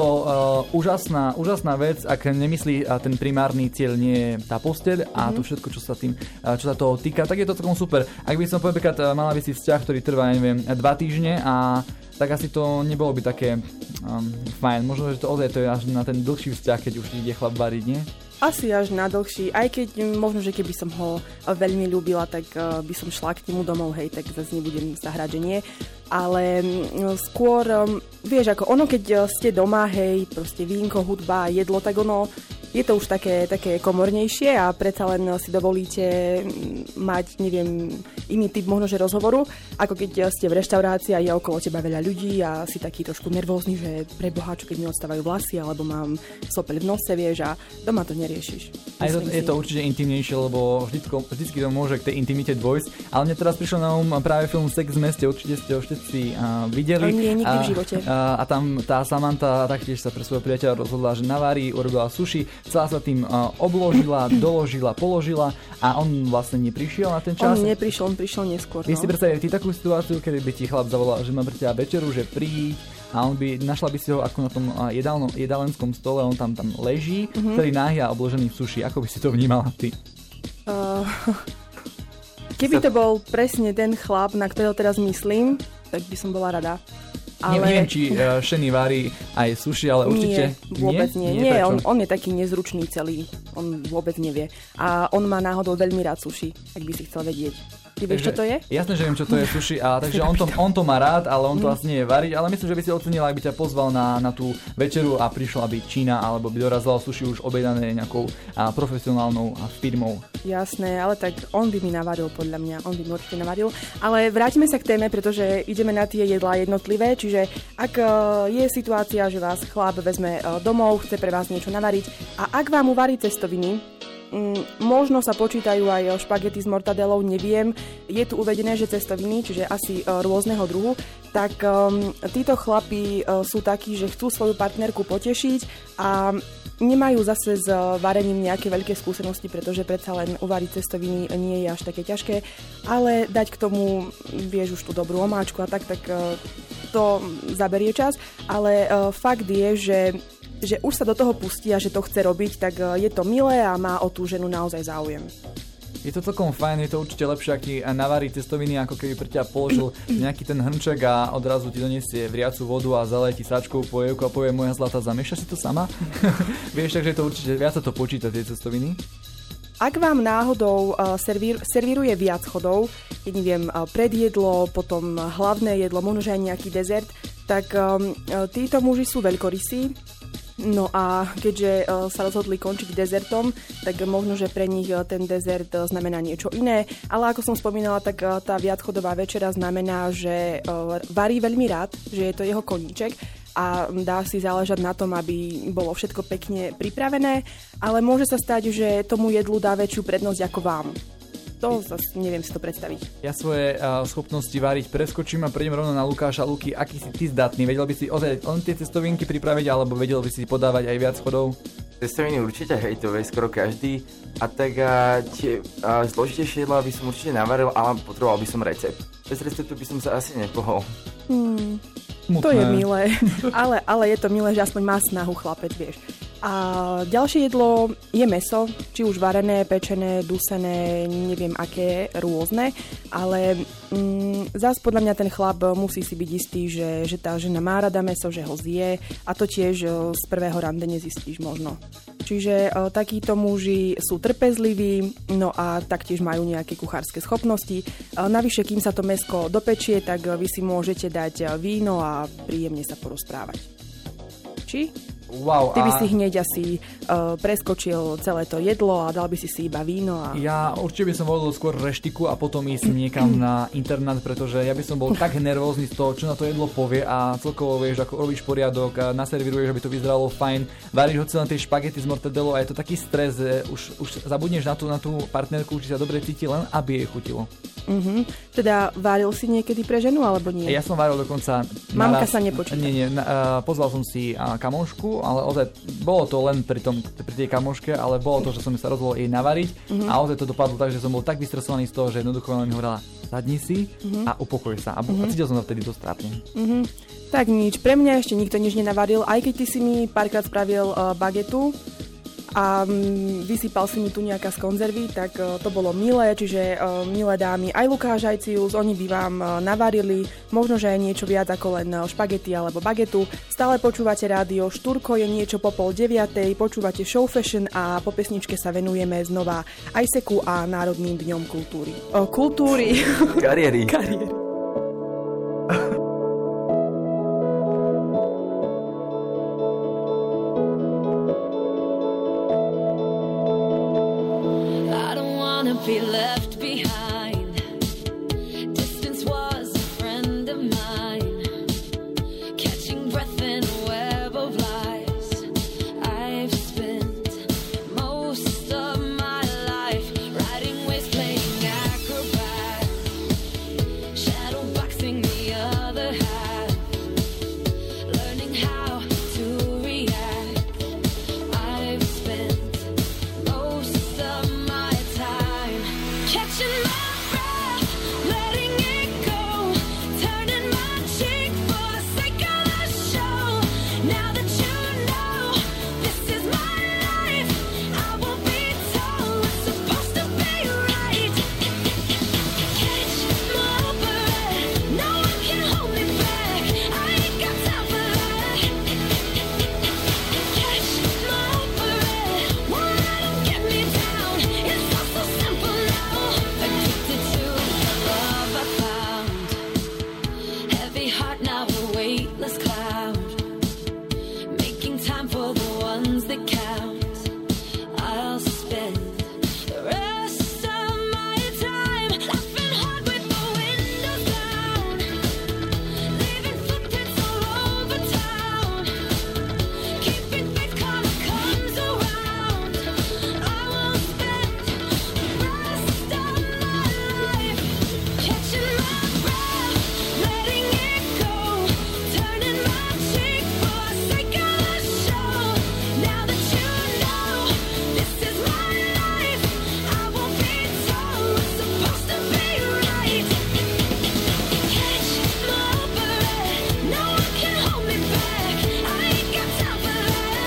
úžasná vec, ak nemyslí ten primárny cieľ nie je tá posteľ a to všetko, čo sa toho týka, tak je to celkom super. Ak by som napríklad mala by si vzťah, ktorý trvá, neviem, 2 týždne a tak asi to nebolo by také fajn. Možno, že to ozaj to je až na ten dlhší vzťah, keď už ide chlap variť, nie? Asi až na dlhší, aj keď možno, že keby som ho veľmi ľúbila, tak by som šla k nemu domov, hej, tak zase nebudem sa hrať, že nie. Ale skôr, vieš, ako ono, keď ste doma, hej, proste vínko, hudba, jedlo, tak ono je to už také komornejšie a predsa len si dovolíte mať, neviem, iný typ možno, že rozhovoru, ako keď ste v reštaurácii a je okolo teba veľa ľudí a si taký trošku nervózny, že preboha, čo keď mi odstávajú vlasy, alebo mám sopeľ v nose, vieš, a doma to neriešiš. A je to určite intimnejšie, lebo vždycky to môže k tej intimite dôjsť. Ale mne teraz prišiel na práve film Sex v meste, určite ste ho všetci videli. Nie, nikdy v živote. A tam tá Samantha taktiež sa pre svojho priateľa rozhodla, že navarí, urobila sushi, celá sa tým obložila, doložila, položila a on vlastne neprišiel na ten čas. On prišiel neskôr. Vy si predstavíte ty takú situáciu, kedy by ti chlap zavolal, že má pre teba večeru, že príď a našla by si ho ako na tom jedálenskom stole, on tam leží, celý náhy a obložený v sushi. Ako by si to vnímala ty? Keby to bol presne ten chlap, na ktorého teraz myslím, tak by som bola rada. Ale... Neviem, či Sheny varí aj sushi, ale určite... Nie, vôbec nie. Nie, on je taký nezručný celý. On vôbec nevie. A on má náhodou veľmi rád sushi, ak by si chcel vedieť. Ty vieš, čo to je? Jasné, že viem, čo to je sushi, a takže on to má rád, ale on to asi nie je variť, ale myslím, že by si ocenila, ak by ťa pozval na tú večeru a prišla by Čína, alebo by dorazila sushi už objedané nejakou profesionálnou firmou. Jasné, ale tak on by mi navaril, podľa mňa, on by mi určite navaril. Ale vrátime sa k téme, pretože ideme na tie jedlá jednotlivé, čiže ak je situácia, že vás chlap vezme domov, chce pre vás niečo navariť a ak vám uvarí cestoviny, možno sa počítajú aj špagety s mortadelou, neviem. Je tu uvedené, že cestoviny, čiže asi rôzneho druhu, tak títo chlapi sú takí, že chcú svoju partnerku potešiť a nemajú zase s varením nejaké veľké skúsenosti, pretože predsa len uvariť cestoviny nie je až také ťažké, ale dať k tomu, vieš, už tú dobrú omáčku a tak to zaberie čas, ale fakt je, že už sa do toho pustí a že to chce robiť, tak je to milé a má o tú ženu naozaj záujem. Je to celkom fajn, je to určite lepšie, ak ti navarí cestoviny, ako keby pre ťa položil nejaký ten hrnček a odrazu ti donesie vriacu vodu a zaleje ti sačkovú polievku a povie: moja zlata, zamiešaš si to sama? Vieš, takže to určite viac sa to počíta, tie cestoviny. Ak vám náhodou servíruje viac chodov, ja neviem, predjedlo, potom hlavné jedlo, možno aj nejaký dezert, tak títo muži sú veľkorysí. No a keďže sa rozhodli končiť dezertom, tak možno, že pre nich ten dezert znamená niečo iné. Ale ako som spomínala, tak tá viacchodová večera znamená, že varí veľmi rád, že je to jeho koníček a dá si záležať na tom, aby bolo všetko pekne pripravené, ale môže sa stať, že tomu jedlu dá väčšiu prednosť ako vám. To zase neviem si to predstaviť. Ja svoje schopnosti variť preskočím a prejdem rovno na Lukáša. Luky, aký si ty zdatný? Vedel by si ozaj len tie cestovinky pripraviť, alebo vedel by si podávať aj viac chodov? Cestoviny určite, hej, to vie skoro každý. A tak tie zložitejšie jedlá by som určite navaril, ale potreboval by som recept. Bez receptu by som sa asi nepohol. To je milé, ale je to milé, že aspoň má snahu chlapec, vieš. A ďalšie jedlo je mäso, či už varené, pečené, dusené, neviem aké, rôzne, ale zás podľa mňa ten chlap musí si byť istý, že tá žena má rada mäso, že ho zje a to tiež z prvého rande nezistíš možno. Čiže takíto muži sú trpezliví, no a taktiež majú nejaké kuchárske schopnosti. Navyše, kým sa to mäsko dopečie, tak vy si môžete dať víno a príjemne sa porozprávať. Či? Wow, ty by si hneď asi preskočil celé to jedlo a dal by si iba víno. Ja určite by som volil skôr reštiku a potom ísť niekam na internát, pretože ja by som bol tak nervózny z toho, čo na to jedlo povie a celkovo vieš, ako robíš poriadok a naservíruješ, aby to vyzeralo fajn. Varíš hoci na tej špagety s mortadelou a je to taký stres, že už zabudneš na tú partnerku, či sa dobre cíti, len aby jej chutilo. Teda varil si niekedy pre ženu alebo nie? Ja som varil dokonca. Mamka sa nepočíta. Nie, pozval som si kamošku, ale ozaj bolo to len pri tej kamoške, ale bolo to, že som sa rozhodol jej navariť a ozaj to dopadlo tak, že som bol tak vystresovaný z toho, že jednoducho len mi hovorila: sadni si a upokoj sa. A cítil som sa vtedy dosť trápne. Tak nič, pre mňa ešte nikto nič nenavaril, aj keď ty si mi párkrát spravil bagetu a vysypal si mi tu nejaká z konzervy, tak to bolo milé, čiže milé dámy, aj Lukáš, aj Cius, oni by vám navarili, možno, že aj niečo viac ako len špagety alebo bagetu. Stále počúvate rádio Štúrko, je niečo po 8:30, počúvate Show Fashion a po pesničke sa venujeme znova ISECu a Národným dňom kultúry. Kariéry. be left behind. Distance was a friend of mine, catching breath in a web of lies. I've spent most of my life riding waves, playing acrobat, shadow boxing the other half, learning how to react. I've spent most of my time catching my breath, letting it go, turning my cheek for the sake of the show. Now that you know this is my life, I won't be told what's supposed to be right. Catch my breath, no one can hold me back. I ain't got time for that. Catch my breath, won't let 'em get me down. It's all so simple now. Addicted to the love I found. Heavy heart now a weightless cloud. Making time for the ones that count. I'll spend the rest of my time laughing hard with the windows down, leaving footprints all over town. Keeping faith karma comes around. I will spend the rest of my life catching my breath, letting it go, turning my cheek for the sake of the show. Now that you know this is my life, I won't be told what's supposed to be right. Catch my breath, no one can hold me back. I ain't got time for that.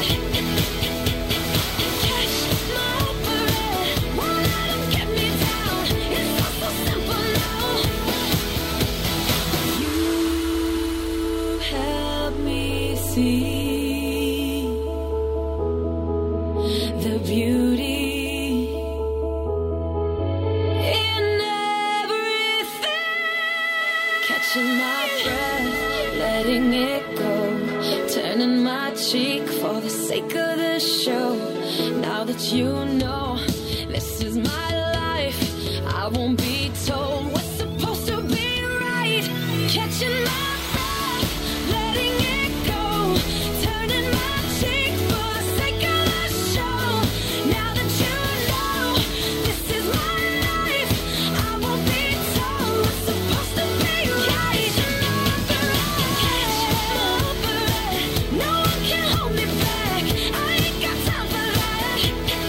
Catch my breath, won't let 'em get me down. It's all so simple now. You help me see the beauty in everything. Catching my breath, letting it go, turning my cheek for the sake of the show. Now that you know this is my life, I won't be told what's supposed to be right. Catching my breath, letting it go, turning my cheek for the sake of the show. Now that you know this is my life, I won't be told what's supposed to be right. Catch my breath, no one can hold me back. I ain't got time for that.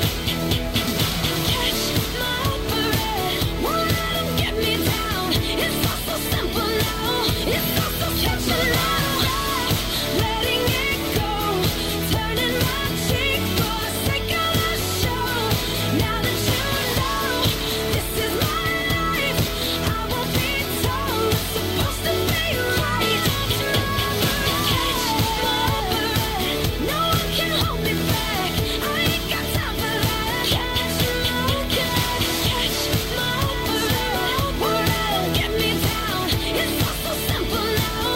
Catch my breath, won't let 'em get me down. It's all so simple now. It's all so catching my breath, letting it go, turning my cheek for the sake of the show. Now that you know this is my life, I won't be told what's supposed to be right. Catch my breath, no one can hold me back. I ain't got time for that. Catch my breath, won't let 'em get me down. It's all so simple now.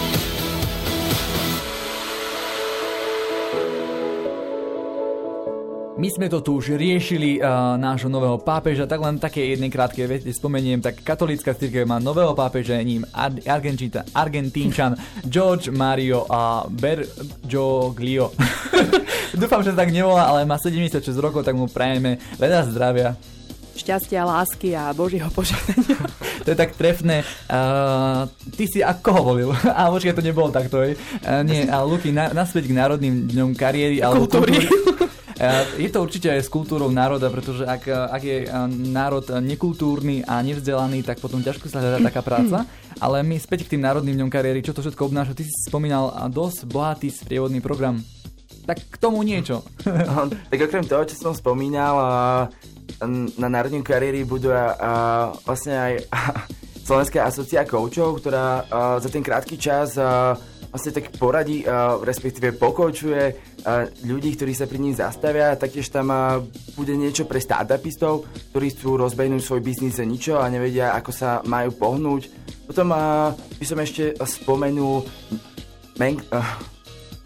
My sme to tu už riešili nášho nového pápeža, tak len také jednej krátke veci spomeniem, tak katolícka cirkev má nového pápeža, ním Argentínčan George Mario Bergoglio. Dúfam, že tak nevolá, ale má 76 rokov, tak mu prajeme veľa zdravia. Šťastia, lásky a Božieho požehnania. To je tak trefné. Ty si ako ho volil? Počkaj, to nebolo takto. Nie, Luky, naspäť k národným dňom kariéry. Kultúry. Je to určite aj s kultúrou národa, pretože ak je národ nekultúrny a nevzdelaný, tak potom ťažko sa hľadá taká práca. Ale my späť k tým národným dňom kariéry, čo to všetko obnáša. Ty si spomínal dosť bohatý sprievodný program. Tak k tomu niečo. Tak okrem toho, čo som spomínal, na národnej kariéry budú vlastne aj Slovenská asociácia koučov, ktorá za ten krátky čas vlastne tak poradí, respektíve pokoučuje ľudí, ktorí sa pri nich zastavia. Taktiež tam bude niečo pre startupistov, ktorí chcú rozbehnúť svoj biznis za ničo a nevedia, ako sa majú pohnúť. Potom by som ešte spomenul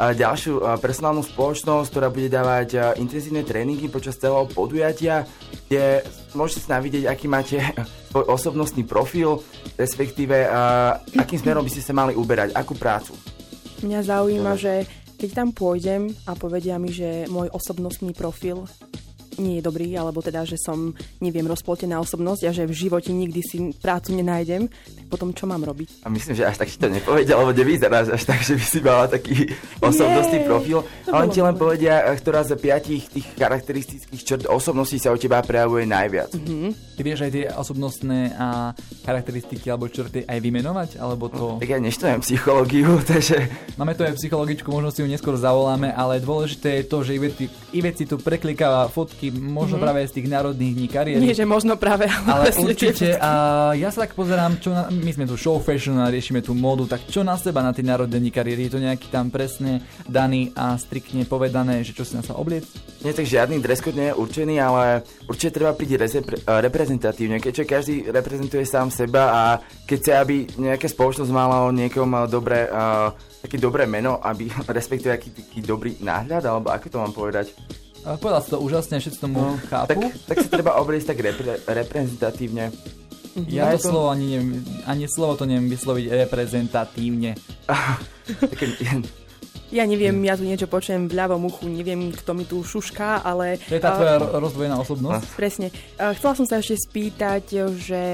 ďalšiu personálnu spoločnosť, ktorá bude dávať intenzívne tréningy počas celého podujatia, kde môžete sa vidieť, aký máte svoj osobnostný profil, respektíve akým smerom by ste sa mali uberať, akú prácu. Mňa zaujíma, že keď tam pôjdem a povedia mi, že môj osobnostný profil nie je dobrý, alebo teda, že som, neviem, rozpoltená osobnosť a že v živote nikdy si prácu nenájdem, tak potom čo mám robiť? A myslím, že až tak ti to nepovedia, lebo nevyzeráš až tak, že by si mala taký osobnostný profil. A oni ti len povedia, ktorá z 5 tých charakteristických črt osobností sa u teba prejavuje najviac. Ty vieš aj tie osobnostné charakteristiky alebo črty aj vymenovať? Alebo to... Tak ja neštudujem psychológiu, takže... Máme tu aj psychologičku, možno si ju neskôr zavoláme, ale dôležité je to, že Ivet si tu preklikáva fotky možno práve z tých národných dní kariéry. Nie, že možno práve, ale určite. A ja sa tak pozerám, my sme tu show fashion a riešime tú módu, tak čo na seba na tie národné dní kariéry? Je to nejaký tam presne daný a striktne povedané, že čo si na sa obliec? Nie, tak žiadny dress code nie je určený, ale určite treba prísť reprezentatívne, keďže každý reprezentuje sám seba a keď chce, aby nejaká spoločnosť mala o niekom také dobré meno, aby respektíve aký dobrý náhľad, alebo ako to mám povedať? Povedal si to úžasne, všetci tomu chápu. Tak sa treba obliecť tak reprezentatívne. Ja to slovo ani slovo to neviem vysloviť reprezentatívne. Ja neviem, ja tu niečo počujem v ľavom uchu, neviem, kto mi tu šušká, ale... To je tá tvoja rozdvojená osobnosť? Presne. Chcela som sa ešte spýtať,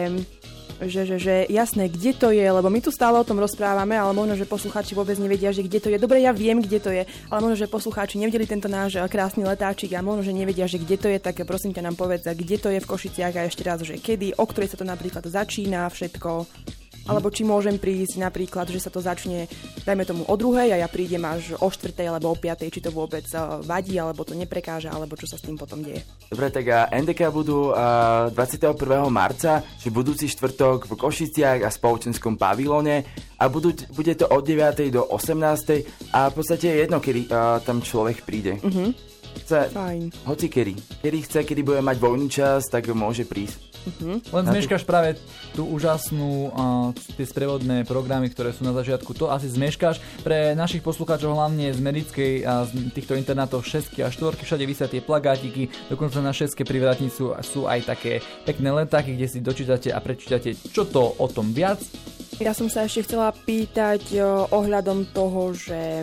že jasné, kde to je, lebo my tu stále o tom rozprávame, ale možno, že poslucháči vôbec nevedia, že kde to je. Dobre, ja viem, kde to je, ale možno, že poslucháči nevideli tento náš krásny letáčik a možno, že nevedia, že kde to je, tak prosím ťa nám povedz, kde to je v Košiciach a ešte raz, že kedy, o ktorej sa to napríklad začína, všetko. Alebo či môžem prísť napríklad, že sa to začne, dajme tomu o 2:00 a ja prídem až o 4:00 alebo o 5:00, či to vôbec vadí, alebo to neprekáža, alebo čo sa s tým potom deje. Dobre, tak NDK budú 21. marca, či budúci štvrtok v Košiciach a spoločenskom pavilóne a bude to od 9:00 do 18:00 a v podstate je jedno, kedy tam človek príde. Fajn. Hoci kedy chce, kedy bude mať voľný čas, tak môže prísť. Len zmeškáš práve tú úžasnú tie sprevodné programy, ktoré sú na začiatku. To asi zmeškáš. Pre našich poslucháčov hlavne z Medickej a z týchto internátov 6 a 4 všade vysia tie plagátiky. Dokonca na 6 pri Vratnicu sú aj také pekné letáky, kde si dočítate a prečítate, čo to o tom viac. Ja som sa ešte chcela pýtať ohľadom toho, že...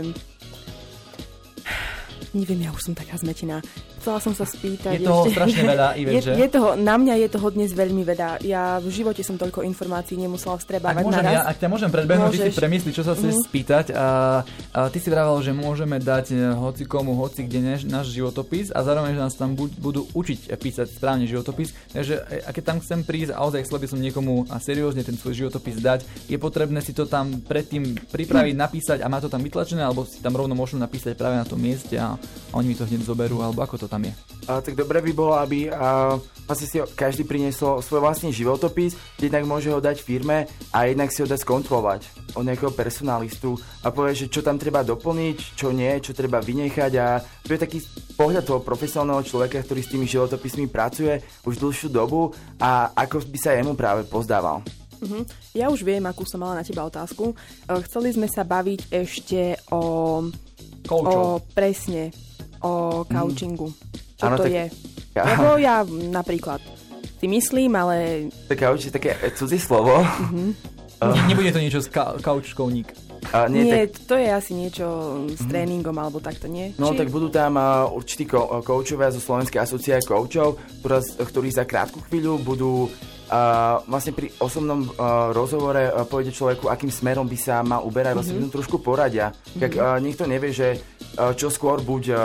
Neviem, ja už som taká zmetená. Chcela som sa spýtať... Je toho strašne veľa, Ivet, že? Na mňa je toho dnes veľmi veľa. Ja v živote som toľko informácií nemusela vstrebávať naraz. Ak ťa môžem predbehnúť, ty si premyslí, čo sa chceš spýtať. Ty si vravel, že môžeme dať hocikomu, hoci kde náš životopis a zároveň, že nás tam budú učiť písať správne životopis. Takže keď tam chcem prísť a ozaj chcel by som niekomu seriózne ten svoj životopis dať, je potrebné si to tam predtým pripraviť, napísať a má to tam vytlačené, alebo si tam rovno môžem napísať práve na tom mieste a oni mi to hneď zoberú, alebo ako to tam je. Tak dobre by bolo, aby vlastne si každý priniesol svoj vlastný životopis, jednak môže ho dať firme a jednak si ho dať skontrolovať od nejakého personalistu a povie, že čo tam treba doplniť, čo nie, čo treba vynechať a to je taký pohľad toho profesionálneho človeka, ktorý s tými životopismi pracuje už dlhšiu dobu a ako by sa jemu práve pozdával. Ja už viem, akú som mala na teba otázku. Chceli sme sa baviť ešte o coachingu. Čo to je? Lebo ja napríklad si myslím, ale... Tak couch je také cudzí slovo. Nebude to niečo z couchkovník. Nie, to je asi niečo s tréningom alebo takto, nie? No tak budú tam určití koučovia zo Slovenskej asociácie koučov, ktorí za krátku chvíľu budú vlastne pri osobnom rozhovore povede človeku, akým smerom by sa mal uberať, vlastne budú trošku poradia. Tak niekto nevie, že čo skôr buď,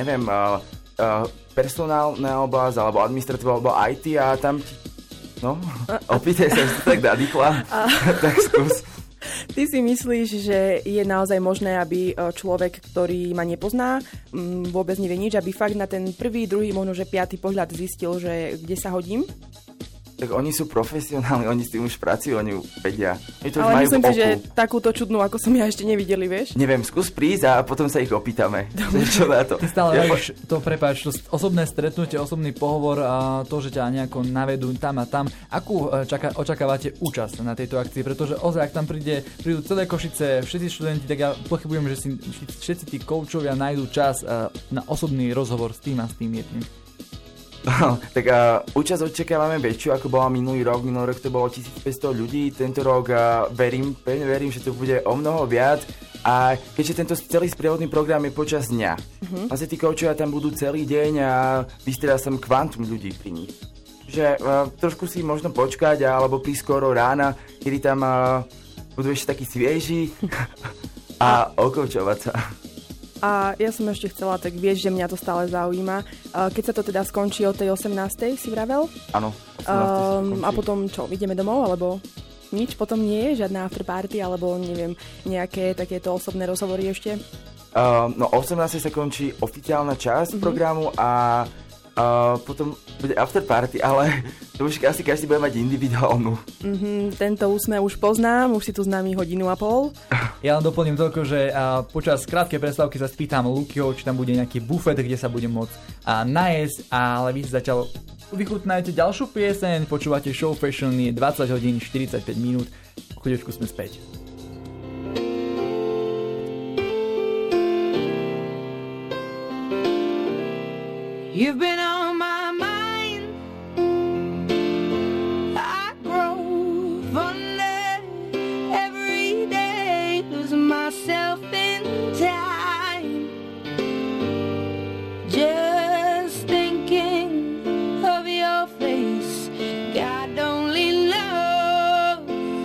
personálna oblasť, alebo administratíva, alebo IT a tam opýtaj sa, že si tak nadýchla, tak skús. Ty si myslíš, že je naozaj možné, aby človek, ktorý ma nepozná, vôbec nevie nič, aby fakt na ten prvý, druhý, možno že 5. pohľad zistil, že kde sa hodím? Tak oni sú profesionáli, oni s tým už pracujú, oni vedia. Ale myslím si, že takúto čudnú, ako som ja ešte nevideli, vieš? Neviem, skús prísť a potom sa ich opýtame. Čo na to? Ty stále veríš, to prepáč, to osobné stretnutie, osobný pohovor a to, že ťa nejako navedú tam a tam. Akú očakávate účasť na tejto akcii? Pretože ozaj, ak tam prídu celé Košice, všetci študenti, tak ja pochybujem, že si všetci tí koučovia nájdú čas na osobný rozhovor s tým a s tým jedným. Tak účasť očakávame väčšiu, ako bola minulý rok. Minulý rok to bolo 1500 ľudí, tento rok pevne verím, že to bude o mnoho viac. A keďže tento celý sprievodný program je počas dňa, vlastne tí koučovia tam budú celý deň a vystrieda som kvantum ľudí pri nich. Že trošku si možno počkať, alebo prísť skoro rána, kedy tam budú ešte takí svieži a okoučovať sa. A ja som ešte chcela, tak vieš, že mňa to stále zaujíma. Keď sa to teda skončí o tej 18. si vravel? Áno. A potom čo, ideme domov, alebo nič? Potom nie je žiadna afterparty, alebo neviem, nejaké takéto osobné rozhovory ešte? No 18. sa končí oficiálna časť programu a potom bude afterparty, ale to už asi každý bude mať individuálnu. Tento úsmev už poznám, už si tu s nami 1,5 hodinu. Ja len doplním toľko, že počas krátkej prestávky sa spýtam Lukyho, či tam bude nejaký bufet, kde sa bude môcť najesť, ale vy si zatiaľ vychutnajte ďalšiu pieseň, počúvate Show Fashion, je 20 hodín 45 minút, o chvíľočku sme späť. You've been on my mind. I grow fonder every day, lose myself in time. Just thinking of your face, God only knows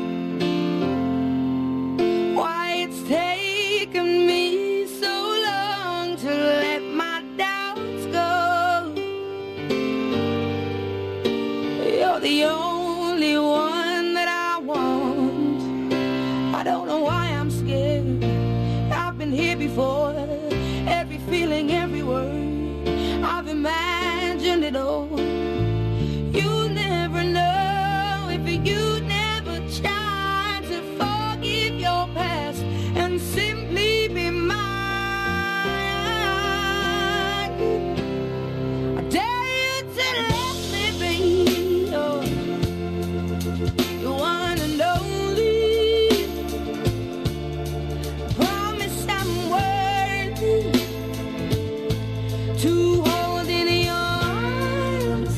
why it's taken me so long to let my doubts go. You're the only one that I want. I don't know why I'm scared. I've been here before. Every feeling, every word, I've imagined it all. You never know if you never try to forgive your past and simply be mine. I dare you to let me be the one and only. Promise I'm worthy to hold in your arms.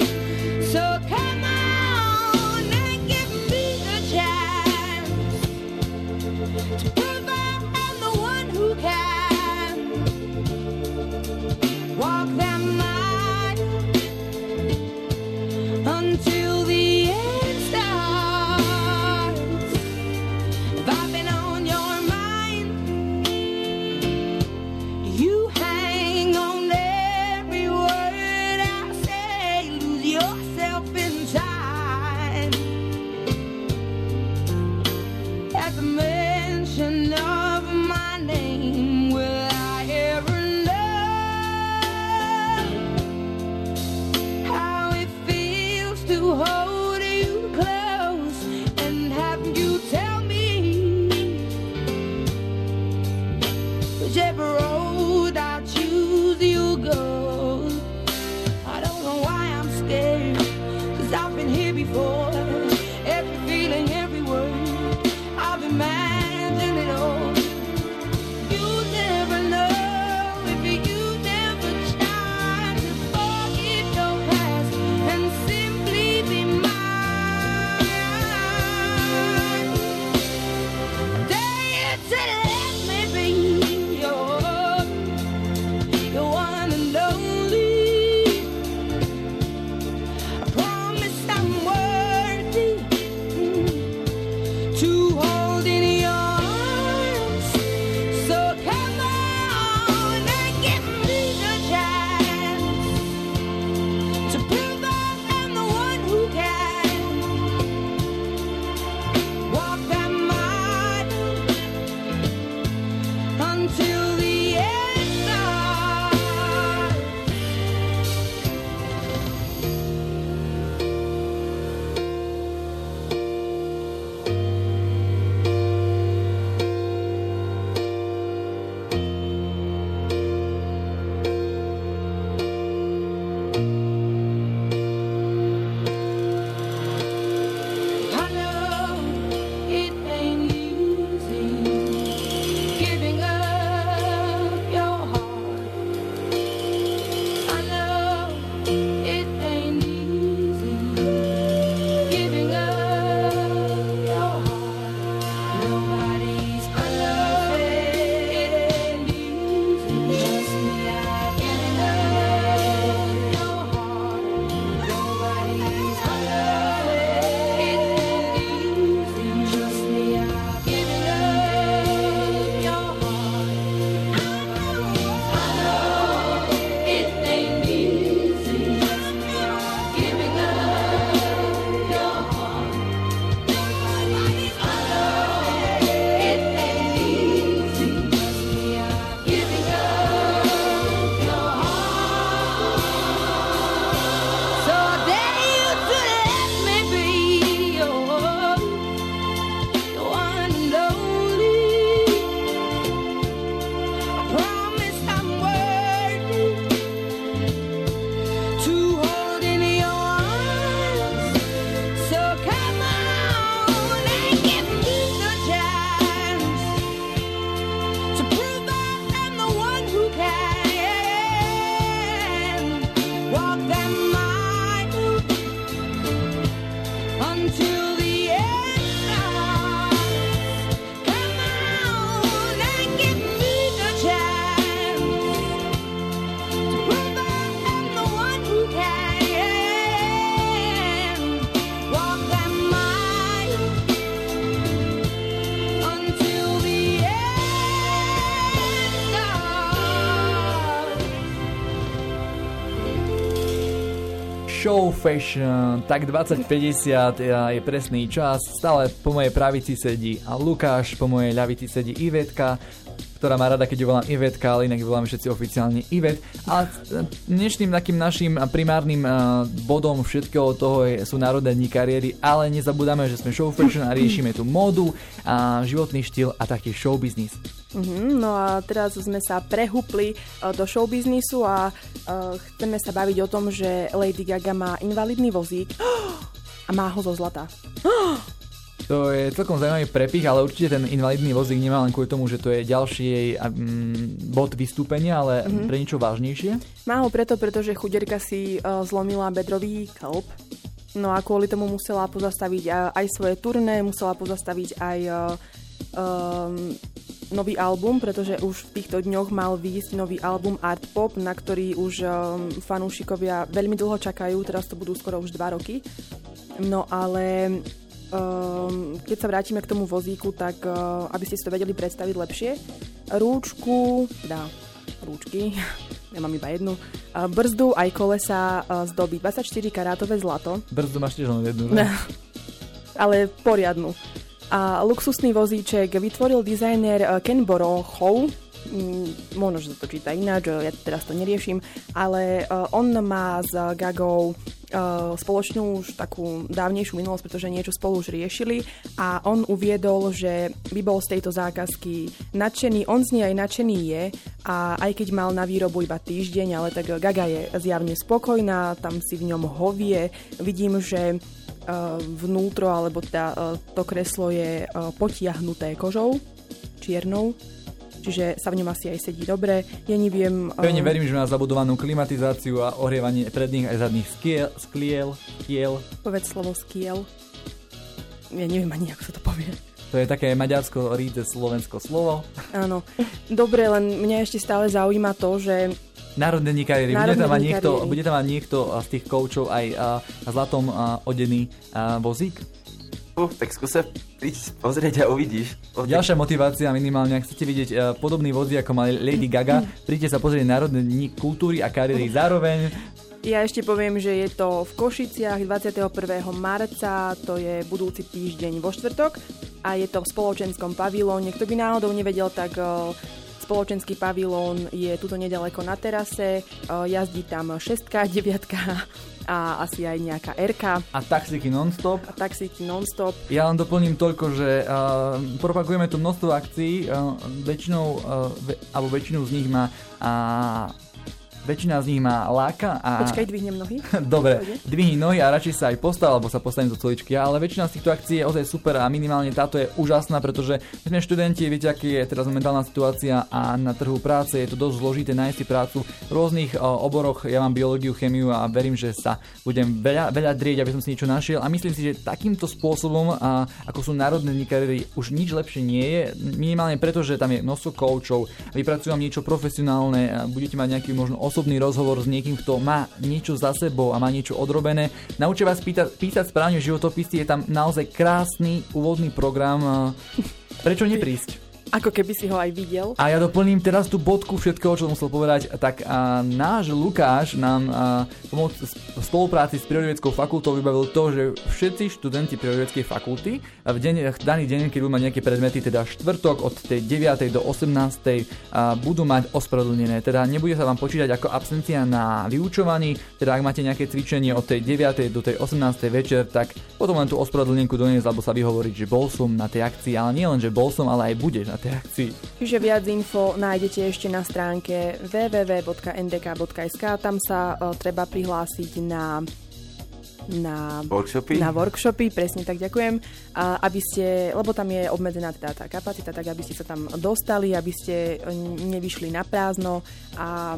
Show Fashion, tak 20:50 je presný čas. Stále po mojej pravici sedí Lukáš, po mojej ľavici sedí Ivetka, ktorá má rada, keď ju volám Ivetka, ale inak ju voláme všetci oficiálne Ivet. A dnešným takým našim primárnym bodom všetkého toho sú národné dni kariéry, ale nezabúdame, že sme Show Fashion a riešime tu módu, a životný štýl a taktiež show business. No a teraz sme sa prehúpli do showbiznisu a chceme sa baviť o tom, že Lady Gaga má invalidný vozík a má ho zo zlata. To je celkom zaujímavý prepich, ale určite ten invalidný vozík nemá len kvôli tomu, že to je ďalší jej bod vystúpenia, ale pre niečo vážnejšie. Má ho pretože chuderka si zlomila bedrový kĺb. No a kvôli tomu musela pozastaviť aj svoje turné, musela pozastaviť aj nový album, pretože už v týchto dňoch mal výjsť nový album Art Pop, na ktorý už fanúšikovia veľmi dlho čakajú, teraz to budú skoro už 2 roky. No ale keď sa vrátime k tomu vozíku, tak aby ste si to vedeli predstaviť lepšie, rúčky, nemám iba jednu, brzdu aj kolesa zdobí 24 karátové zlato. Brzdu máš tiež len jednu, že? Ale poriadnu. A luxusný vozíček vytvoril dizajner Ken Borochov. Možno, že to číta ináč, ja teraz to neriešim, ale on má s Gagou spoločnú už takú dávnejšiu minulosť, pretože niečo spolu už riešili a on uviedol, že by bol z tejto zákazky nadšený, on z nej aj nadšený je a aj keď mal na výrobu iba týždeň, ale tak Gaga je zjavne spokojná, tam si v ňom hovie, vidím, že vnútro, alebo to kreslo je potiahnuté kožou, čiernou, čiže sa v ňom asi aj sedí dobre. Ja neviem... Pevne verím, že má zabudovanú klimatizáciu a ohrievanie predných aj zadných skiel. Povedz slovo skiel. Ja neviem ani, ako sa to povie. To je také maďarsko-ríce slovensko slovo. Áno. Dobre, len mňa ešte stále zaujíma to, že národné dni kariéry. Bude tam mať niekto z tých koučov aj zlatom odený vozík? Tak skús sa prísť pozrieť a uvidíš. Ďalšia motivácia minimálne, ak chcete vidieť podobný vozík, ako mali Lady Gaga, príďte sa pozrieť národné dni kultúry a kariéry zároveň. Ja ešte poviem, že je to v Košiciach 21. marca, to je budúci týždeň vo štvrtok a je to v spoločenskom pavilóne. Kto by náhodou nevedel, tak spoločenský pavilón je tuto nedaleko na terase, jazdí tam 6, 9 a asi aj nejaká R-ka. A taxíky non-stop. Ja len doplním toľko, že propagujeme tu množstvo akcií, väčšinu z nich má väčšina z nich má láka a... Počkaj, dvihnem nohy. Dobre, dvihni nohy a radšej sa aj postav, alebo sa postavím do stoličky. Ale väčšina z týchto akcií je ozaj super a minimálne táto je úžasná, pretože my sme študenti, viete, aký je teraz momentálna situácia a na trhu práce je to dosť zložité nájsť si prácu v rôznych oboroch. Ja mám biológiu, chemiu a verím, že sa budem veľa drieť, aby som si niečo našiel a myslím si, že takýmto spôsobom, ako sú národné dni kariéry, už nič lepšie nie je. Minimálne preto, že tam je množstvo koučov, vypracujem niečo profesionálne, budete mať nejaký možno osobný rozhovor s niekým, kto má niečo za sebou a má niečo odrobené. Naučia vás písať správne v životopise, je tam naozaj krásny úvodný program. Prečo neprísť? Ako keby si ho aj videl. A ja doplním teraz tú bodku všetkého, čo som musel povedať. Tak náš Lukáš nám v spolupráci s Prírodovedeckou fakultou vybavil to, že všetci študenti Prírodovedeckej fakulty v daný deň, keď budú mať nejaké predmety, teda štvrtok od tej 9. do 18. Budú mať ospravedlnené. Teda nebude sa vám počítať ako absencia na vyučovaní, teda ak máte nejaké cvičenie od tej 9. do tej 18. večer, tak potom len tú ospravedlnenku doniesť, alebo sa vyhovoriť, že bol som na tej akcii, ale nie len, že bol som, ale aj budeš na tej akcii. Čiže viac info nájdete ešte na stránke www.ndk.sk, tam sa treba prihlásiť na workshopy, presne tak, ďakujem, aby ste, lebo tam je obmedzená teda tá kapacita, tak aby ste sa tam dostali, aby ste nevyšli na prázdno a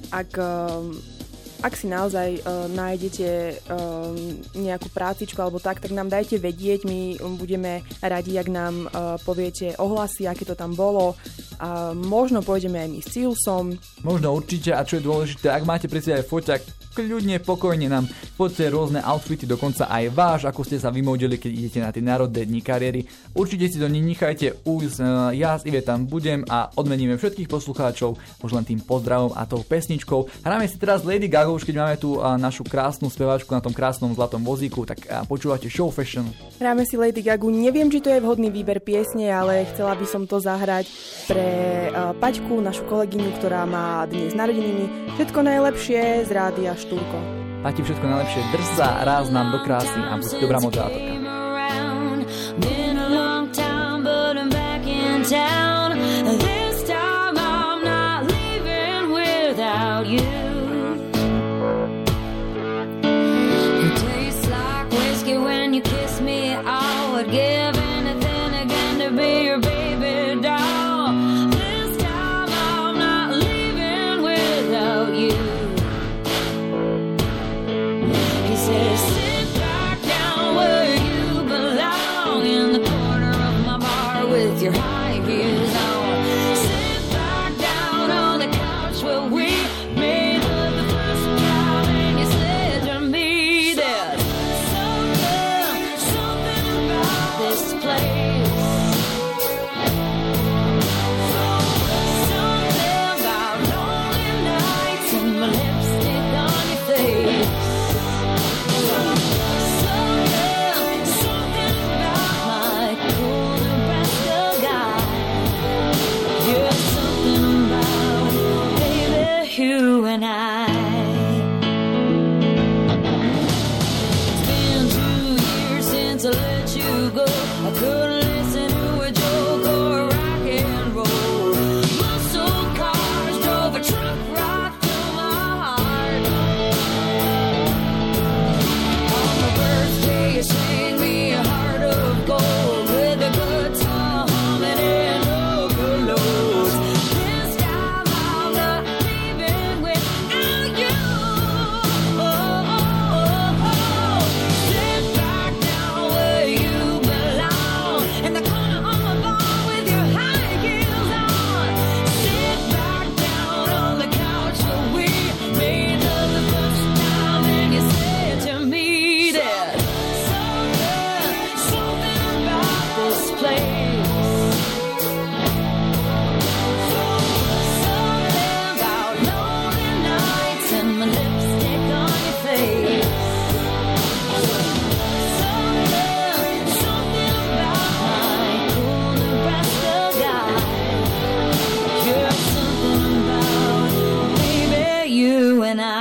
ak si naozaj nájdete nejakú prácičku alebo tak nám dajte vedieť, my budeme radi, ak nám poviete ohlasy, aké to tam bolo. Možno pôjdeme aj my s Ciusom. Možno určite, a čo je dôležité, ak máte pri sebe aj foťak, kľudne, pokojne nám poďte rôzne outfity, dokonca aj váš, ako ste sa vymodili, keď idete na tie národné dni kariéry. Určite si to nenechajte ujsť, ja s Ive tam budem a odmeníme všetkých poslucháčov, už len tým pozdravom a tou pesničkou. Hráme si teraz Lady Gaga, už keď máme tu našu krásnu speváčku na tom krásnom zlatom vozíku, tak počúvate Show Fashion. Hráme si Lady Gagu, neviem, či to je vhodný výber piesne, ale chcela by som to zahrať pre Paťku, našu kolegyňu, ktorá má dnes narodeniny. Všetko najlepšie z Rádia Štúrko. Pati, všetko najlepšie, drž sa, ráz nám do krásy a buď dobrá moderátorka. Been a long time, but I'm back in town. This time I'm not leaving without you. You taste like whiskey when you kiss me. I would give anything again to be your baby doll. This time I'm not leaving without you. He says, sit back down where you belong, in the corner of my bar with your high heels on. Sit back down on the couch where we made love the first time, and you said to me there's something about this place. Something about lonely nights and my lipstick on your face. Something about my cool Nebraska guy. Yeah, something about baby you and I. It's been 2 years since I let you go. I couldn't listen to a joke or rock and roll. Muscle cars drove a truck right through my heart. On my birthday, you sang me a heart of gold with a guitar humming and overload. This time I'm not leaving without you. Sit back down where you belong, in the corner of my bar with your high heels on. Sit back down on the couch where we made love the first time, and you said to me that something about this place. Something about lonely nights and my lipstick on your face. Something about my cool Nebraska guy. Yeah, something about baby you and I.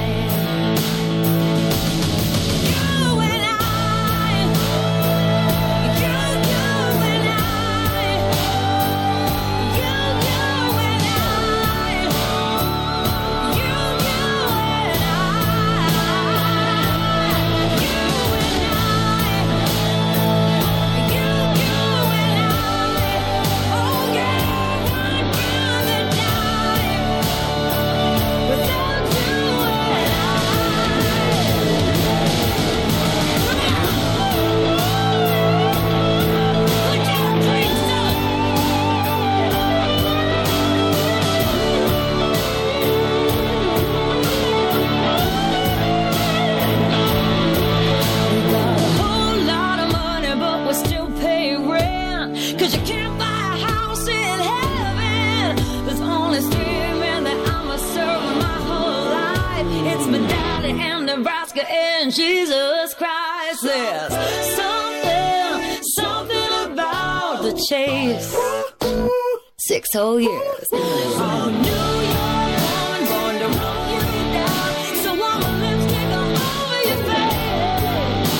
And Jesus Christ, there's something about the chase. 6 whole years. I'm a New York woman born to roll you down, so I'm a lipstick all over your face.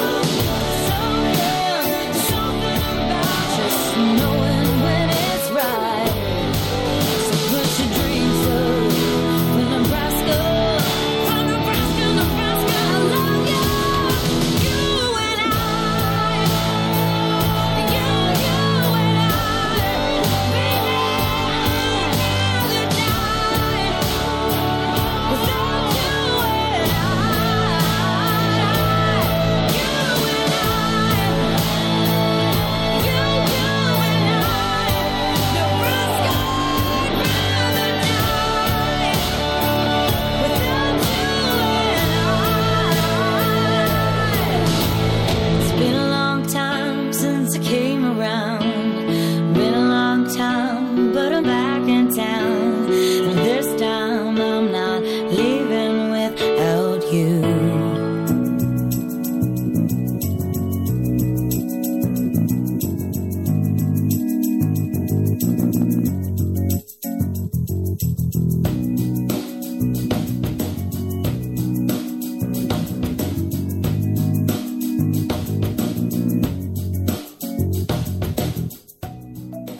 Something about just knowing when it's right. So put your dreams up in Nebraska.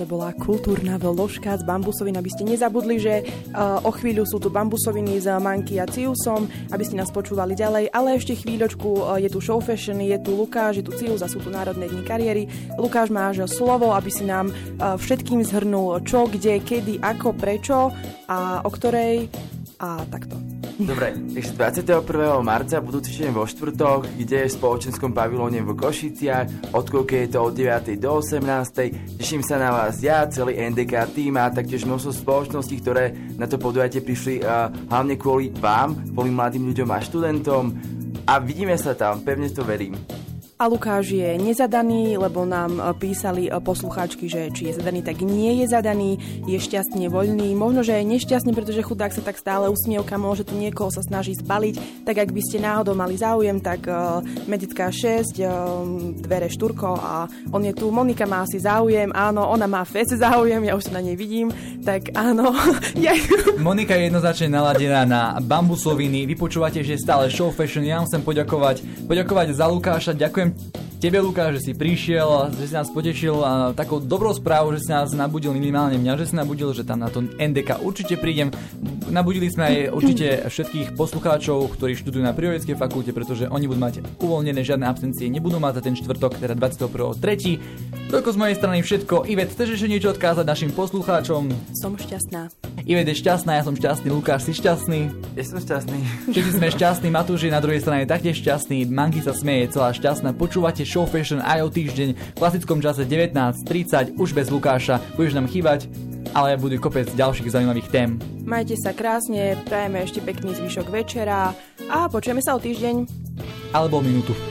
bola kultúrna vložka z bambusovín, aby ste nezabudli, že o chvíľu sú tu bambusoviny s Manky a Ciusom, aby ste nás počúvali ďalej, ale ešte chvíľočku je tu Show Fashion, je tu Lukáš, je tu Cius a sú tu Národné dni kariéry. Lukáš, máš slovo, aby si nám všetkým zhrnul čo, kde, kedy, ako, prečo a o ktorej a takto. Dobre, takže 21. marca budúci týždeň vo štvrtok, kde je v spoločenskom pavilóne v Košiciach, od koľko je to od 9. do 18. Teším sa na vás ja, celý NDK tým a taktiež množstvo spoločností, ktoré na to podujatie prišli hlavne kvôli vám, kvôli mladým ľuďom a študentom a vidíme sa tam, pevne to verím. A Lukáš je nezadaný, lebo nám písali poslucháčky, že či je zadaný, tak nie je zadaný, je šťastne voľný. Možno, že je nešťastný, pretože chudák sa tak stále usmievka, môže tu niekoho sa snaží spaliť. Tak ak by ste náhodou mali záujem, tak Medická 6, dvere Štúrko a on je tu. Monika má asi záujem, áno, ona má fest záujem, ja už sa na nej vidím, tak áno. Monika je jednoznačne naladená na bambusoviny, vy počúvate, že je stále Show Fashion, ja vám chcem poďakovať za Lukáša, ďakujem tebe, Lukáš, že si prišiel, že si nás potešil a takou dobrou správou, že si nás nabudil minimálne mňa, že si nabudil, že tam na to NDK určite prídem. Nabudili sme aj určite všetkých poslucháčov, ktorí študujú na Prírodeckej fakulte, pretože oni budú mať uvoľnené, žiadne absencie nebudú mať za ten štvrtok, teda 21.3. Toľko z mojej strany všetko. Ivet, chceš ešte niečo odkázať našim poslucháčom? Som šťastná. Ivet je šťastná, ja som šťastný, Lukáš, si šťastný? Ja som šťastný. Všetci sme šťastní, Matúš je na druhej strane taktiež šťastný, Manky sa smeje, celá šťastná. Počúvate Show Fashion aj o týždeň v klasickom čase 19:30, už bez Lukáša, budeš nám chýbať, ale bude kopec ďalších zaujímavých tém. Majte sa krásne, prajeme ešte pekný zvyšok večera a počujeme sa o týždeň. Alebo minútu.